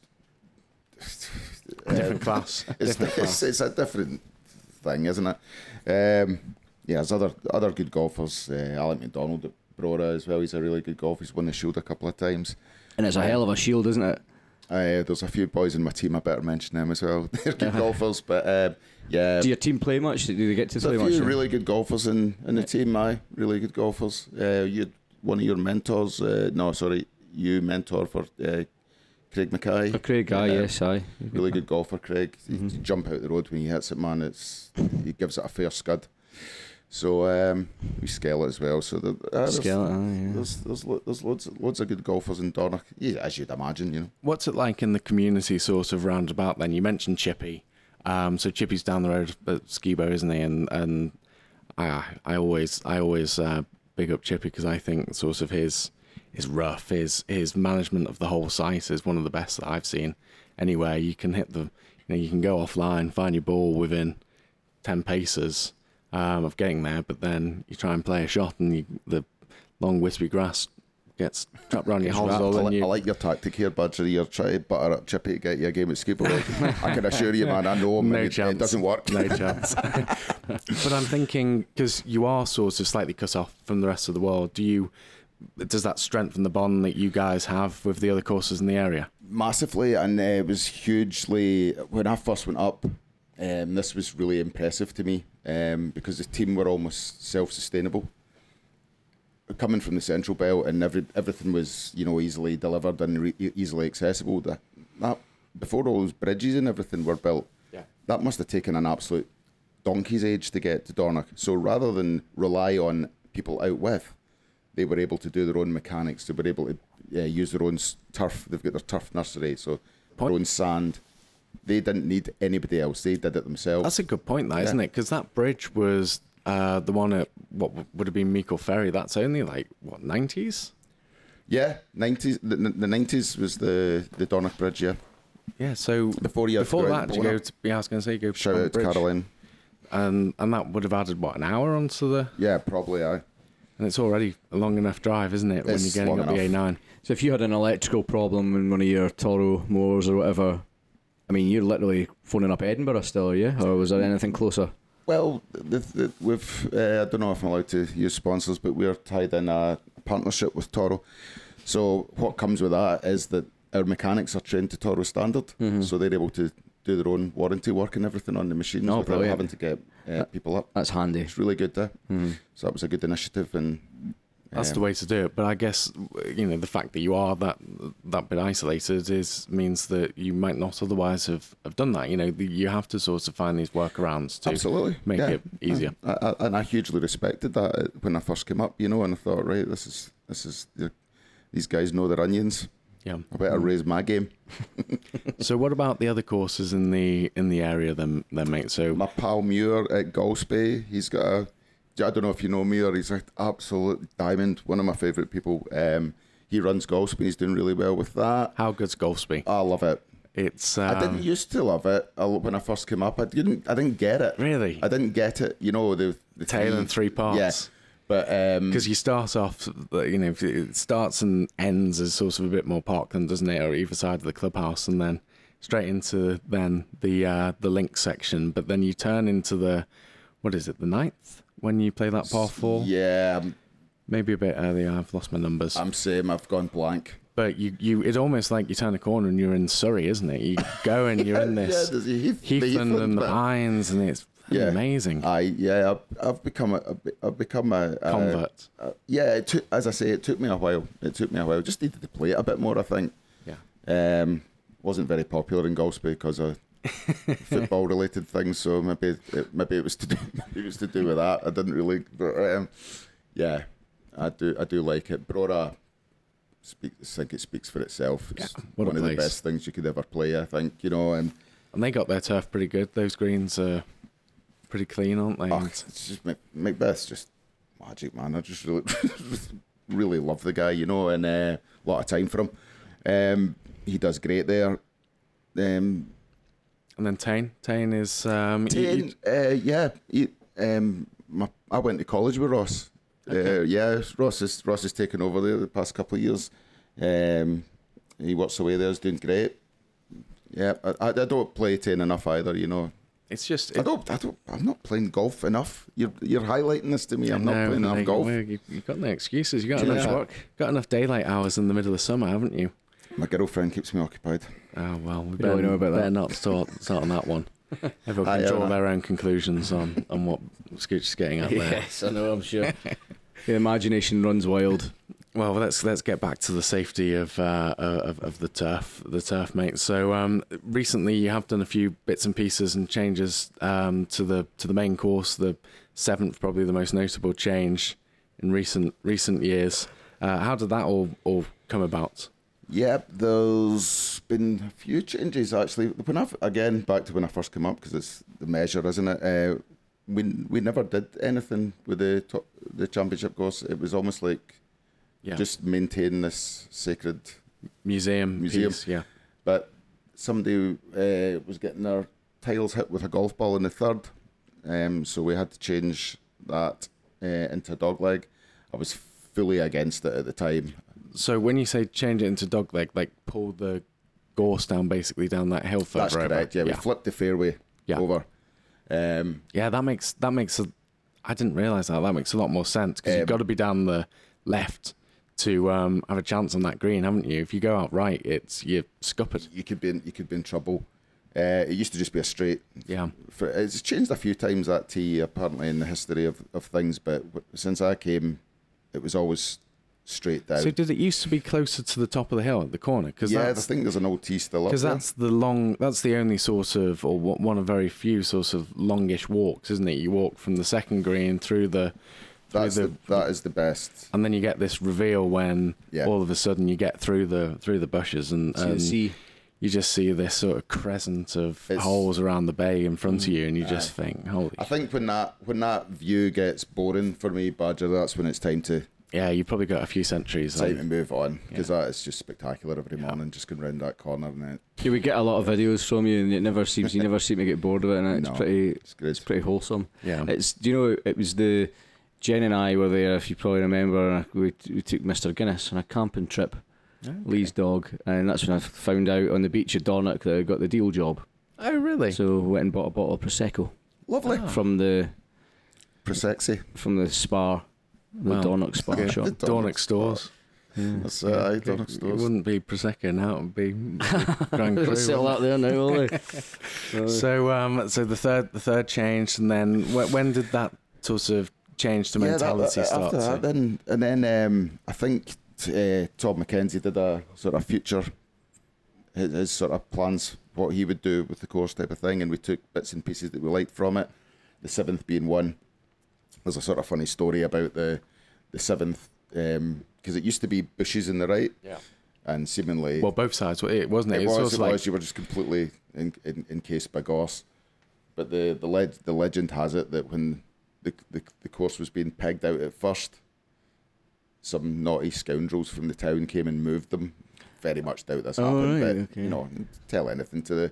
Different class. it's a different thing, isn't it? Yeah, there's other good golfers. Alec McDonald at Brora as well. He's a really good golfer. He's won the Shield a couple of times. and it's a hell of a shield, isn't it? There's a few boys in my team. I better mention them as well. They're good golfers, but yeah. Do your team play much? Do they get to play There's a much? few really good golfers in the team. Really good golfers. You had one of your mentors. You mentor for Craig Mackay. For Craig, yes, aye. Really good golfer, Craig. He jump out the road when he hits it, man. He gives it a fair scud. So we scale it as well. So there's loads of good golfers in Dornoch, as you'd imagine. You know. What's it like in the community sort of roundabout then? You mentioned Chippy. So Chippy's down the road at Skibo, isn't he? And I always big up Chippy because I think sort of his rough, his management of the whole site is one of the best that I've seen anywhere. You can hit you can go offline, find your ball within 10 paces of getting there, but then you try and play a shot and the long wispy grass gets trapped around your hosel. I like your tactic here, Badger. You're trying to butter up Chippy to get you a game at Skibo. I can assure you, man, I know him. No chance. It doesn't work. No chance. But I'm thinking, because you are sort of slightly cut off from the rest of the world, does that strengthen the bond that you guys have with the other courses in the area? Massively, and it was hugely, when I first went up, this was really impressive to me because the team were almost self-sustainable. Coming from the Central Belt and everything was, easily delivered and easily accessible. That before all those bridges and everything were built, that must have taken an absolute donkey's age to get to Dornoch. So rather than rely on people out with, they were able to do their own mechanics. They were able to use their own turf. They've got their turf nursery, so their own sand. They didn't need anybody else. They did it themselves. That's a good point, isn't it? Because that bridge was the one at what would have been Meikle Ferry. That's only 90s? Yeah, 90s. The 90s was the Dornoch Bridge, yeah. Yeah, so before that, you go to, I was going to say, go shout out to Caroline. And that would have added, an hour onto the... Yeah, probably, aye. And it's already a long enough drive, isn't it, when you're getting up the A9? So if you had an electrical problem in one of your Toro mowers or whatever, I mean, you're literally phoning up Edinburgh still, are you? Or was there anything closer? Well, we've I don't know if I'm allowed to use sponsors, but we're tied in a partnership with Toro. So what comes with that is that our mechanics are trained to Toro standard, so they're able to do their own warranty work and everything on the machines without having to get people up. That's handy. It's really good there. So that was a good initiative, and that's the way to do it. But I guess the fact that you are that bit isolated means that you might not otherwise have done that. You have to sort of find these workarounds to make it easier. And I hugely respected that when I first came up, and I thought, right, this is these guys know their onions. Yeah, I better raise my game. So what about the other courses in the area then, mate? So my pal Muir at Golspie, he's got I don't know if you know Muir, he's an absolute diamond, one of my favourite people. He runs Golspie, he's doing really well with that. How good's Golspie? I love it. It's I didn't used to love it when I first came up. I didn't get it. Really? I didn't get it. The tail in 3 parts. Yeah. But because you start off, it starts and ends as sort of a bit more Parkland, doesn't it, or either side of the clubhouse, and then straight into the link section. But then you turn into the 9th when you play that par 4. Yeah, maybe a bit earlier. I've lost my numbers. I'm same. I've gone blank. But it's almost like you turn a corner and you're in Surrey, isn't it? You go and you're in this Heathland and the Pines, and it's amazing. I've become a convert. As I say, it took me a while. Just needed to play it a bit more, I think. Yeah. wasn't very popular in Galway because of football related things. So maybe it was to do with that. I didn't really, but yeah, I do like it. Brora, I think it speaks for itself. It's what a one of the place. best things you could ever play, I think. You know, and they got their turf pretty good. Those greens are pretty clean, aren't they? it's just Macbeth's just magic, man. I just really really love the guy, you know, and a lot of time for him. He does great there. And then Tain is Tain, I went to college with Ross. Okay. Ross has taken over there the past couple of years. He works away there, is doing great. Yeah, I don't play Tain enough either, you know. It's just I'm not playing golf enough. You're highlighting this to me. I'm not playing enough golf. You've got no excuses. You've got enough daylight hours in the middle of summer, haven't you? My girlfriend keeps me occupied. Oh well, we don't know about that. better not start on that one. Everyone can draw their own conclusions on what Scooch's getting at there. Yes, I know. I'm sure. The imagination runs wild. Well, let's get back to the safety of the turf, mate. So recently you have done a few bits and pieces and changes to the main course. The 7th, probably the most notable change in recent years. How did that all come about? Yeah, there's been a few changes actually. Back to when I first came up, because it's the measure, isn't it? We never did anything with the championship course. It was almost like just maintain this sacred museum piece, yeah. But somebody was getting their tiles hit with a golf ball in the 3rd, so we had to change that into a dogleg. I was fully against it at the time. So when you say change it into dogleg, like pull the gorse down basically down that hill further. That's correct. Yeah, we flipped the fairway over. That makes I didn't realise that. That makes a lot more sense, because you've got to be down the left to have a chance on that green, haven't you? If you go out right, you're scuppered. You could be in trouble. It used to just be a straight. Yeah. It's changed a few times, that tee, apparently, in the history of things, but since I came, it was always straight down. So did it used to be closer to the top of the hill at the corner? I think there's an old tee still up there. Because that's the only sort of, or one of very few sorts of longish walks, isn't it? You walk from the second green through the... That is the best. And then you get this reveal when all of a sudden you get through the bushes and you just see this sort of crescent of holes around the bay in front of you, and you just think, holy... I think when that view gets boring for me, Badger, that's when it's time to... Yeah, you probably got a few centuries. Time to move on, because that is just spectacular every morning, just going round that corner. And we get a lot of videos from you, and you never seem to get bored of it, and it's pretty wholesome. Yeah. It was the... Jen and I were there, if you probably remember. We took Mr. Guinness on a camping trip, Lee's dog, and that's when I found out on the beach at Dornoch that I got the deal job. Oh, really? So went and bought a bottle of Prosecco. Lovely. From the Prosexy. From the spa, the Dornoch Spa shop. Dornoch stores. Yeah. That's Dornoch stores. It wouldn't be Prosecco now, it would be Grand Cru. They'll sell out there now, will they? So the third changed, and then when did that sort of change to mentality start? After that, then I think Todd McKenzie did a sort of future, his sort of plans, what he would do with the course type of thing, and we took bits and pieces that we liked from it. The 7th being one. There's a sort of funny story about the 7th, because it used to be bushes in the right, and seemingly both sides, wasn't it? It was. You were just completely encased by gorse. But the legend has it that when the course was being pegged out at first, some naughty scoundrels from the town came and moved them. Very much doubt this happened, but you know, tell anything to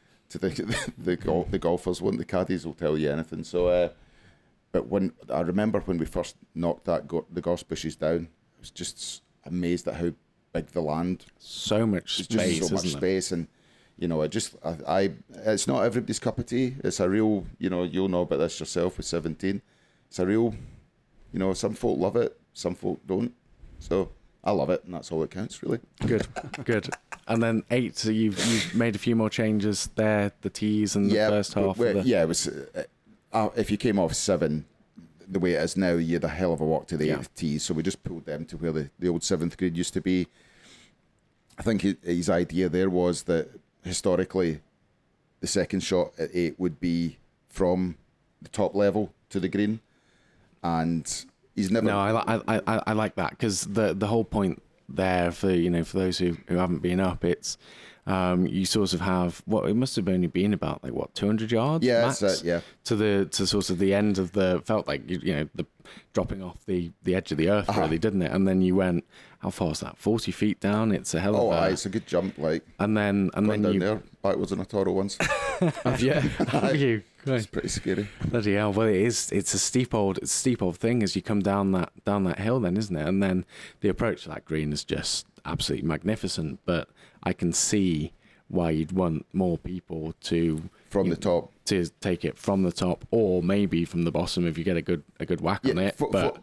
the golfers. Won't the caddies will tell you anything. So, but when I remember when we first knocked the gorse bushes down, I was just amazed at how big the land. So much space, just so much space, and you know, it's not everybody's cup of tea. It's a real, you know, you'll know about this yourself with 17. It's a real, you know, some folk love it, some folk don't. So I love it, and that's all that counts, really. Good. And then 8, so you've made a few more changes there, the tees and the first half. It was, if you came off 7, the way it is now, you had a hell of a walk to the 8th tees, so we just pulled them to where the old 7th green used to be. I think his idea there was that historically, the second shot at 8 would be from the top level to the green, and he's never. No, I like that, because the whole point there for those who haven't been up, it's you sort of have what it must have only been about 200 yards max to sort of the end of the, felt like the dropping off the edge of the earth really, didn't it? And then you went, how far is that, 40 feet down? It's a hell of it's a good jump, and then down there backwards in a Toro once. Have you? It's pretty scary. Bloody hell! Well, it's a steep old thing as you come down that hill, then, isn't it? And then the approach to that green is just absolutely magnificent. But I can see why you'd want more people to the top to take it from the top, or maybe from the bottom if you get a good whack on it.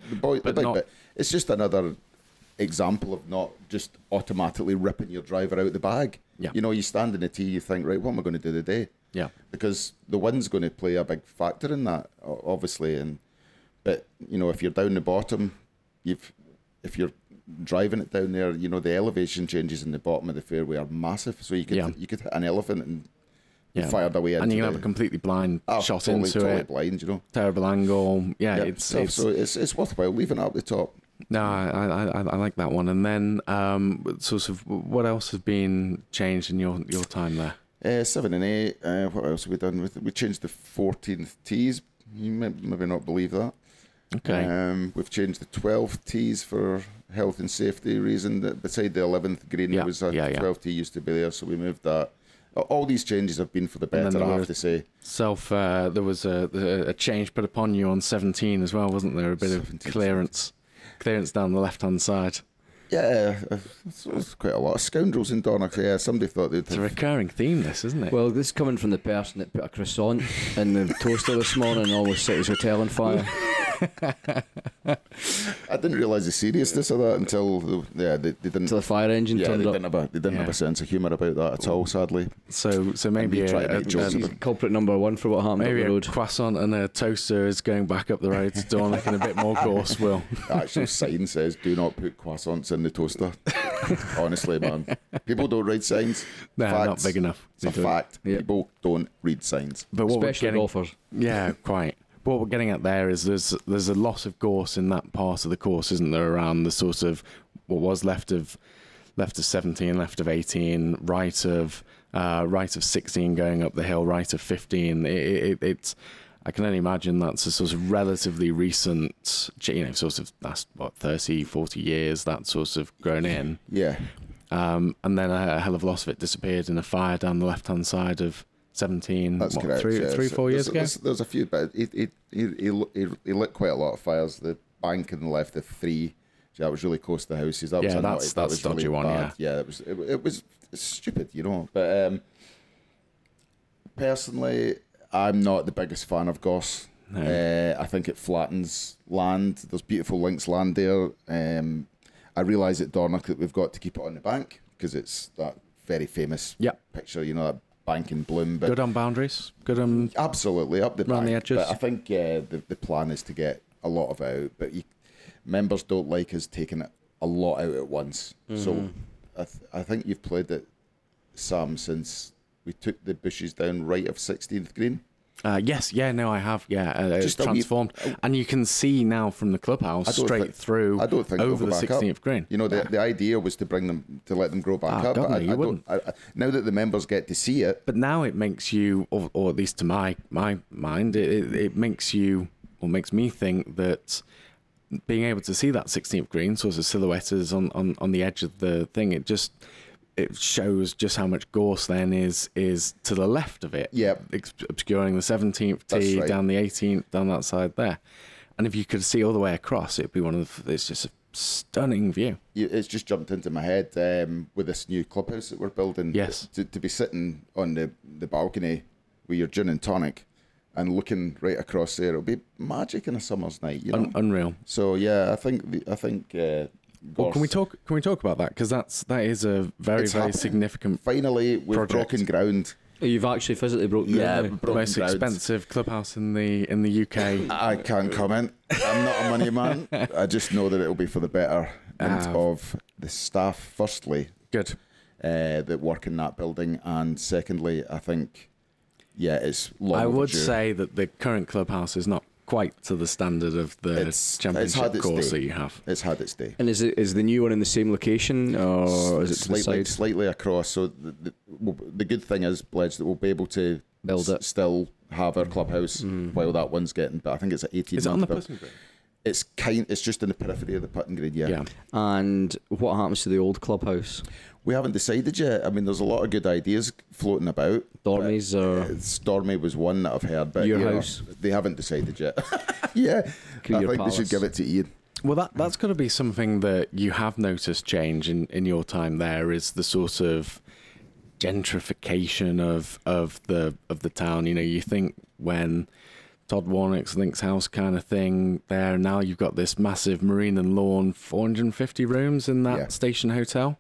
It's just another example of not just automatically ripping your driver out the bag. Yeah. You stand in the tee, you think, right, what am I going to do today? Yeah. Because the wind's going to play a big factor in that, obviously. But if you're down the bottom, if you're driving it down there, the elevation changes in the bottom of the fairway are massive. So you could hit an elephant and fired away into, and you can have a completely blind shot into totally it. Blind, terrible angle. So it's worthwhile leaving it up the top. No, I like that one. And then sort of what else has been changed in your time there? 7 and 8. What else have we done with it? We changed the 14th tees. You maybe not believe that. Okay. We've changed the 12th tees for health and safety reason. Beside the 11th green, there was a 12th tee used to be there, so we moved that. All these changes have been for the better, I have to say. There was a change put upon you on 17 as well, wasn't there? A bit of clearance down the left-hand side. Yeah, it's quite a lot of scoundrels in Dornoch. Yeah, somebody thought they'd... It's a recurring theme, this, isn't it? Well, this is coming from the person that put a croissant in the toaster this morning and almost set his hotel on fire. I didn't realise the seriousness of that until they didn't. Until the fire engine turned up. They didn't have a sense of humour about that at all, sadly. So maybe culprit number one for what happened up the road. Maybe a croissant and a toaster is going back up the road to Dornoch in a bit more course, Will. The actual sign says, "Do not put croissants in the toaster." Honestly, man, people don't read signs. No, not big enough. It's a fact. Yep. People don't read signs. But what especially golfers. Yeah, quite. But what we're getting at there is there's a lot of gorse in that part of the course, isn't there? Around the sort of what was left of 17, left of 18, right of 16 going up the hill, right of 15. It's I can only imagine that's a sort of relatively recent, sort of last 30, 40 years that sort of grown in. Yeah. And then a hell of a lot of it disappeared in a fire down the left hand side of 17. That's correct. 4 years ago. There's a few, but he lit quite a lot of fires. The bank on the left of 3. That was really close to the houses. That's a dodgy one. Bad. Yeah, it was stupid, But personally, I'm not the biggest fan of Goss. No. I think it flattens land. There's beautiful links land there. I realise at Dornoch that we've got to keep it on the bank because it's that very famous picture. That bank in bloom. But good on boundaries. Good on absolutely up the around bank. the edges. But I think the plan is to get a lot of it out. But members don't like us taking a lot out at once. So I think you've played it, Sam, since we took the bushes down right of 16th green. Yes, I have. It's transformed, and you can see now from the clubhouse straight through. I don't think over the 16th green. The idea was to let them grow back up. God, I don't. Now that the members get to see it, but now it makes you, or at least to my mind, it makes you, or makes me think that being able to see that 16th green sort of silhouettes on the edge of the thing, it shows just how much gorse then is to the left of it. Yeah. Obscuring the 17th tee, right. Down the 18th, down that side there. And if you could see all the way across, it'd be it's just a stunning view. It's just jumped into my head with this new clubhouse that we're building. Yes. To be sitting on the balcony with your gin and tonic and looking right across there, it'll be magic in a summer's night. Unreal. So yeah, I think. Well, can we talk about that? Because that is a very significant. Finally, we've broken ground. You've actually physically broken ground. The most expensive clubhouse in the UK. I can't comment. I'm not a money man. I just know that it'll be for the better of the staff. Firstly, good. that work in that building. And secondly, I think, it's long I would overdue. say that the current clubhouse is not quite to the standard of the It's championship had its course day. that you have. It's had its day. And is the new one in the same location, or is it to the side? Slightly across. So the good thing is, Bledge, that we'll be able to Build it. still have our clubhouse while that one's getting. But I think it's at 18 Is it on the months. putting green? It's just in the periphery of the putting green. Yeah. And what happens to the old clubhouse? We haven't decided yet. I mean, there's a lot of good ideas floating about. Dormies or Stormy was one that I've heard, but Your you know, house? they haven't decided yet. Yeah, Could I your think palace? they should give it to Ian. Well, that's got to be something that you have noticed change in your time there, is the sort of gentrification of the town. You know, you think when Todd Warnock's Links House kind of thing there, now you've got this massive marine and lawn, 450 rooms in that Yeah. station hotel.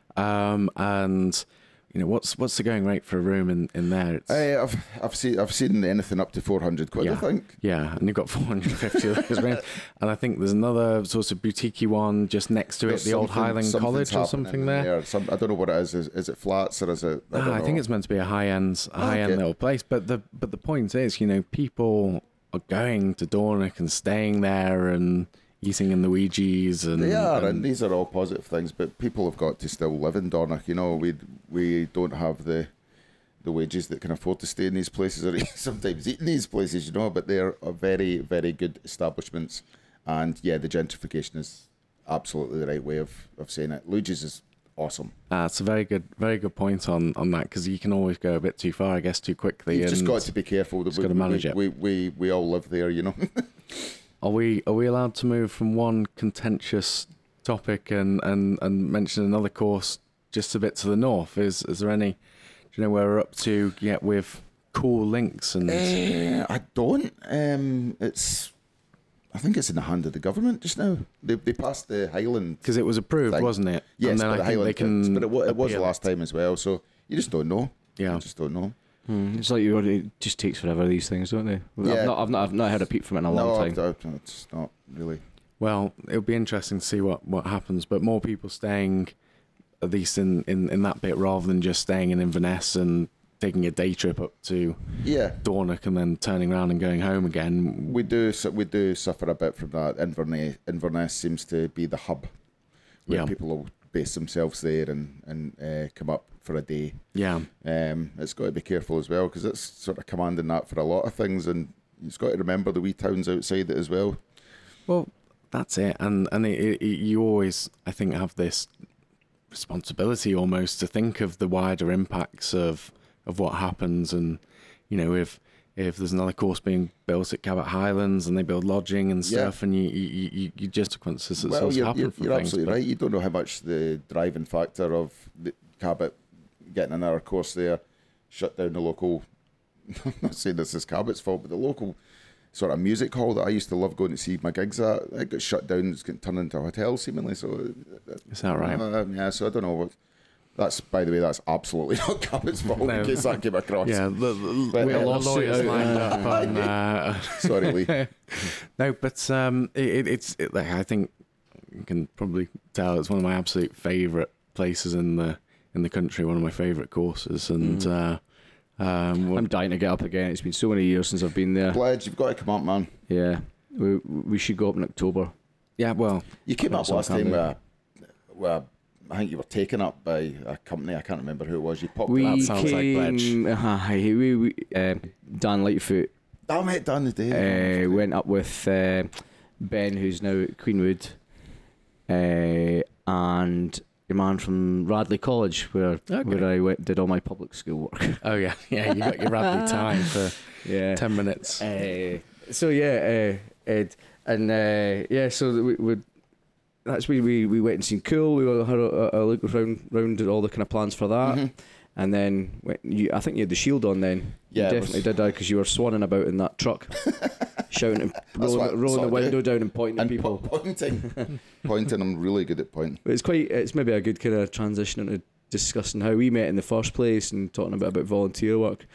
And you know, what's the going rate for a room in there? It's, I've seen anything up to 400 quid. I think. Yeah, and you've got 450 of those rooms. And I think there's another sort of boutique-y one just next to it, There's the old something- Highland something's College or happening something in there. I don't know what it is. Is it flats or is it? I don't I think know. it's meant to be a high-end okay. little place. But the point is, you know, people are going to Dornoch and staying there and eating in the Ouija's and They are, and these are all positive things. But people have got to still live in Dornoch. You know, we don't have the wages that can afford to stay in these places or sometimes eat in these places. You know, but they're very, very good establishments. And yeah, the gentrification is absolutely the right way of saying it. Luigi's is awesome. it's a very good point on that, because you can always go a bit too far, I guess, too quickly. You've just and got to be careful. just gotta manage it. We all live there, you know. Are we allowed to move from one contentious topic and mention another course just a bit to the north? Is there any? Do you know where we're up to yet with cool links and? I don't. I think it's in the hand of the government just now. They passed the Highland. Because it was approved, thing. wasn't it? Yes, and then by I the think Highland they can. kids, but it was appeal last it. time as well. So you just don't know. Yeah. You just don't know. It's like it just takes forever, these things, don't they? Yeah. I've not heard a peep from it in a long time. It's not really. Well, it'll be interesting to see what happens, but more people staying, at least in that bit, rather than just staying in Inverness and taking a day trip up to Yeah, Dornoch and then turning around and going home again. we do suffer a bit from that. Inverness seems to be the hub where Yeah. people will base themselves there and come up for a day. Yeah. It's got to be careful as well because it's sort of commanding that for a lot of things, and you've got to remember the wee towns outside it as well. Well, that's it. And you always, I think, have this responsibility almost to think of the wider impacts of what happens. And, you know, if there's another course being built at Cabot Highlands and they build lodging and stuff, and you just consequences that sort of happen you're from things. absolutely right. You don't know how much the driving factor of the Cabot getting another course there shut down the local. I'm not saying this is Cabot's fault, but the local sort of music hall that I used to love going to see my gigs at, it got shut down. It's getting turned into a hotel seemingly. So Is that right? yeah. So I don't know what. That's, by the way, that's absolutely not Cabot's fault No. in case that came across. Yeah, But, the lawsuit lawyers out lined there. up on. Sorry, Lee. No, but like, I think you can probably tell it's one of my absolute favourite places in the country. One of my favourite courses, and I'm dying to get up again. It's been so many years since I've been there. Bledge, you've got to come up, man. Yeah, we should go up in October. yeah, well, You came up Some last kind time of- where I think you were taken up by a company. I can't remember who it was. You popped We up. That sounds like Bledge. came. Dan Lightfoot Damn it, done the day. went up with Ben, who's now at Queenwood, and a man from Radley College, where I did all my public school work. oh yeah, you got your Radley time for Yeah. 10 minutes. So yeah, Ed, and yeah, so we that's where we went and seen Cool. We had a look around at all the kind of plans for that, Mhm. and then I think you had the shield on then. Yeah, you it definitely was- did that because you were swanning about in that truck, shouting, and That's what- rolling the that's what I do. window down and pointing at And people. pointing. I'm really good at pointing. But it's maybe a good kind of transition into discussing how we met in the first place and talking a bit about volunteer work.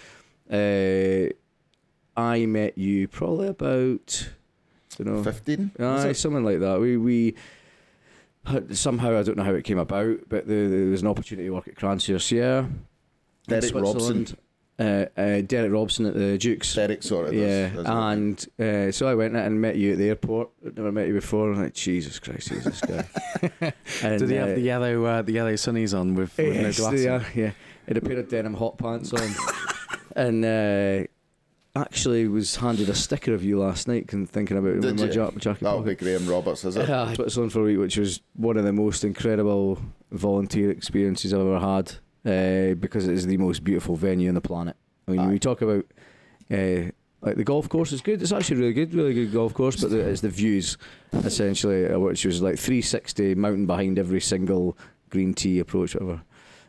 I met you probably about, I don't know, 15. aye, something like that. somehow, I don't know how it came about, but there was an opportunity to work at Crancier Sierra in Derek Robson. Switzerland. Derek Robson at the Dukes. Derek sort of Yeah, does, and so I went and met you at the airport. I'd never met you before. I'm like, Jesus Christ, who's this guy? And, Did he have the yellow sunnies on with no yes, glasses? yeah. He had a pair of denim hot pants on, and actually was handed a sticker of you last night. Thinking about it Did in my you? jacket That'll be pocket. Graham Roberts, is it? Switzerland for a week, which was one of the most incredible volunteer experiences I've ever had. Because it is the most beautiful venue on the planet. I mean, we talk about like the golf course is good. It's actually really good golf course. But it's the views, essentially, which was like 360 mountain behind every single green tee approach, whatever.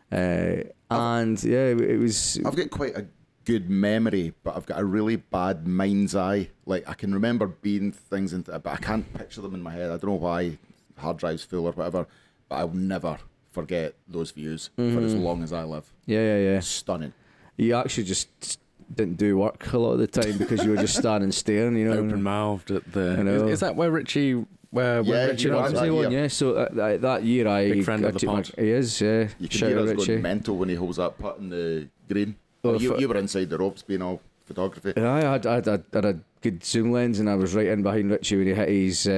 And yeah, it was. I've got quite a good memory, but I've got a really bad mind's eye. Like I can remember being things, but I can't picture them in my head. I don't know why, hard drive's full or whatever. But I'll never forget those views for as long as I live. Yeah. Stunning. You actually just didn't do work a lot of the time because you were just standing staring, you know. Open mouthed at the. I know. Is that where Richie? Where Yeah, Richie you know, was? that Ramsey won, year. yeah. So that year, I Big friend of the took pod. He is, yeah. You can Shout hear out us Richie. going mental when he holds that putt in the green. Oh, You were inside the ropes being all photography. Yeah, I had a good zoom lens, and I was right in behind Richie when he hit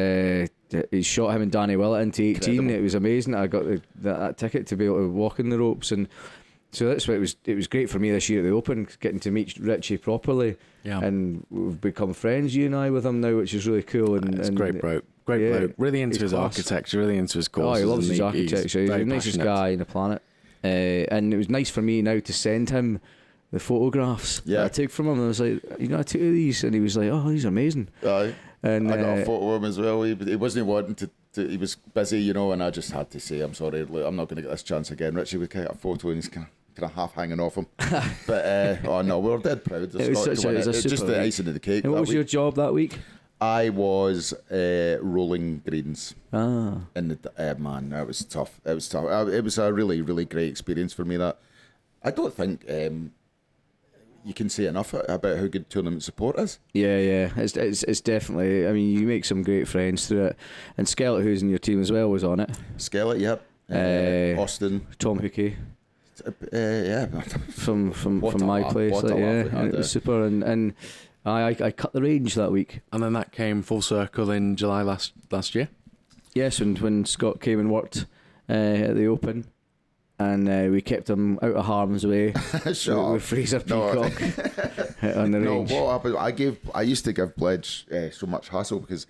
he shot him and Danny Willett into 18. Incredible. It was amazing. I got that ticket to be able to walk in the ropes, and so that's what it was great for me this year at the Open, getting to meet Richie properly. Yeah. And we've become friends, you and I, with him now, which is really cool. And It's and great bloke. Great yeah, bloke. Really into he's his class. architecture, really into his Oh, courses. he loves and his architecture. He's the very nicest passionate. guy on the planet. And it was nice for me now to send him the photographs that Yeah. I took from him. I was like, I took these, and he was like, oh, these are amazing. Aye. And I got a photo of him as well. He wasn't wanting to. He was busy, you know, and I just had to say, I'm sorry, look, I'm not going to get this chance again. Richie would get a photo and he's kind of half hanging off him. But oh no, we were dead proud. It was Scott to win it was a It's just super the week. icing of the cake. And what that was your week. job that week? I was rolling greens. Ah, And man, that was tough. It was tough. It was a really, really great experience for me. That I don't think you can say enough about how good tournament support is. yeah. It's definitely. I mean, you make some great friends through it. And Skellett, who's in your team as well, was on it. Skellett, yep. Austin, Tom Hookey yeah. from What a my laugh, place. what a Like, laugh yeah, we had and it was super. And I cut the range that week. And then that came full circle in July last year. Yes, and when Scott came and worked at the Open, and we kept him out of harm's way Shut up. with Fraser No. Peacock on the No, range. what happened? I used to give Pledge so much hassle because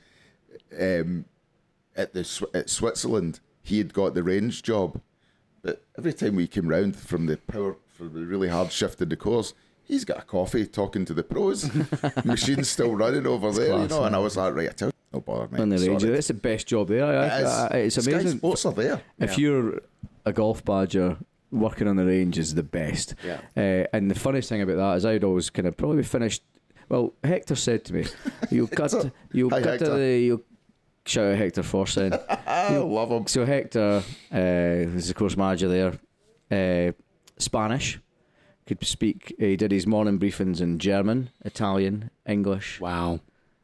at Switzerland he had got the range job, but every time we came round from the really hard shift in the course, he's got a coffee talking to the pros. Machine's still running over there, class, you know. And I was like, right, I tell you, no bother, mate. On the range, sorry. it's the best job there. It's Sky amazing. Sports are there. If you're a golf badger, working on the range is the best. Yeah. And the funniest thing about that is I'd always kind of probably finished. Well, Hector said to me, "You'll cut Hi, Hector. you'll shout out Hector Forsen." I love him. So Hector is the course manager there. Spanish, could speak. He did his morning briefings in German, Italian, English. Wow.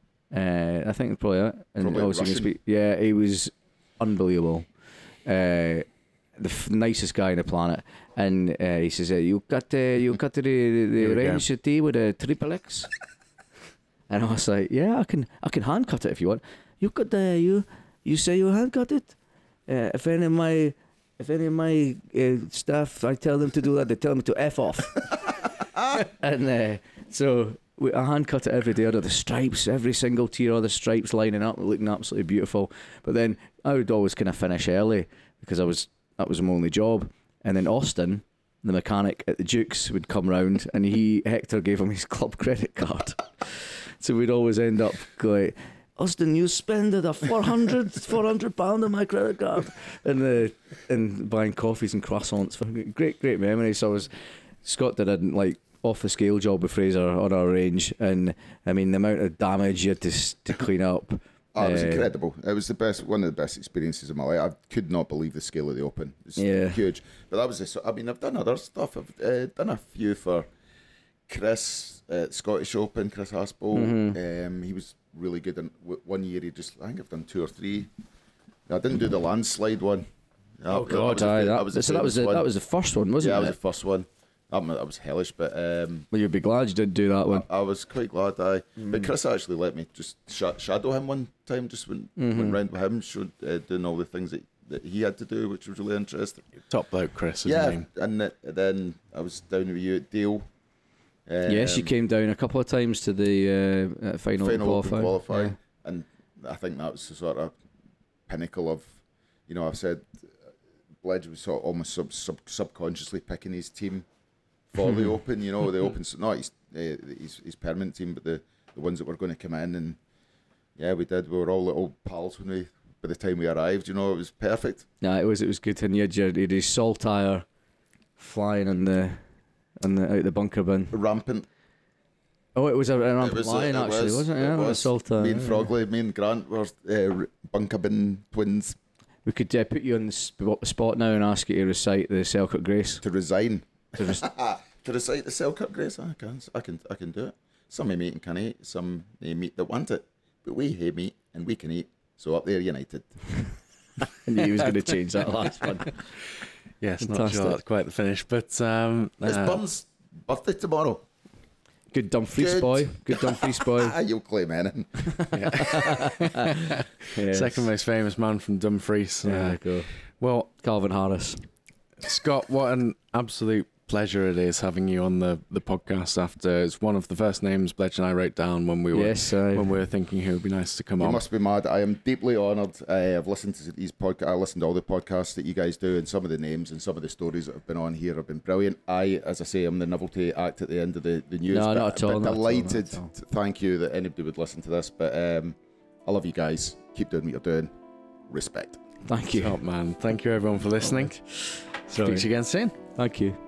I think probably that. And Probably obviously he Russian. could speak. Yeah, he was unbelievable. The nicest guy on the planet. And he says, "You cut the Here we range tee with a triple X." And I was like, "Yeah, I can hand cut it if you want. You cut you say you hand cut it. If any of my staff, I tell them to do that, they tell me to F off." And so I hand cut it every day under the stripes, every single tier of the stripes lining up, looking absolutely beautiful. But then I would always kind of finish early because that was my only job. And then Austin, the mechanic at the Dukes, would come round, and Hector gave him his club credit card. So we'd always end up going, "Austin, you spent a 400 £400 on my credit card," and buying coffees and croissants. Great memories. So Scott did a off the scale job with Fraser on our range, and I mean the amount of damage you had to clean up. Oh, it was incredible. It was one of the best experiences of my life. I could not believe the scale of the Open. It's huge. But that was I've done other stuff. I've done a few for Chris at Scottish Open, Chris Haspel. He was really good. And one year I think I've done 2 or 3 I didn't do the landslide one. Oh God! That was the first one, wasn't it? Yeah, that was the first one. That was hellish, but well, you'd be glad you didn't do that one. I was quite glad. But Chris actually let me just shadow him one time. Just went round with him, doing all the things that he had to do, which was really interesting. Top bloke, Chris. Yeah, and then I was down with you at Deal. Yes, you came down a couple of times to the final qualifying, and I think that was the sort of pinnacle of, I've said, Bledge was sort of almost subconsciously picking his team for the Open, the Open, not his permanent team, but the ones that were going to come in, and yeah, we did. We were all little pals by the time we arrived. It was perfect. Yeah, it was good, and you had his Saltire flying out the bunker bin, rampant. Oh, it was a rampant lion, actually, wasn't it? Yeah, it was. Saltire. Me and Frogley, me and Grant were bunker bin twins. We could put you on the spot now and ask you to recite the Selkirk Grace. To resign. To recite the Selkirk Grace. I can do it. Some may meat can eat, some may meat that want it, but we hate meat and we can eat. So up there, United. I knew he was going to change that last one. Yes, fantastic. Not sure that's quite the finish, but it's Bum's birthday tomorrow. Good Dumfries boy. Good Dumfries boy. You'll claim anything. Yes. Second most famous man from Dumfries. Go. Well, Calvin Harris. Scott, what an absolute pleasure it is having you on the podcast. After it's one of the first names Bledge and I wrote down when we were thinking who would be nice to come on. You must be mad. I am deeply honoured. I've listened to these podcasts. I listened to all the podcasts that you guys do, and some of the names and some of the stories that have been on here have been brilliant. As I say, I'm the novelty act at the end of the news. No, not at all. But delighted. Thank you that anybody would listen to this. But I love you guys. Keep doing what you're doing. Respect. Thank you. Top man. Thank you everyone for listening. Speak to you again soon. Thank you.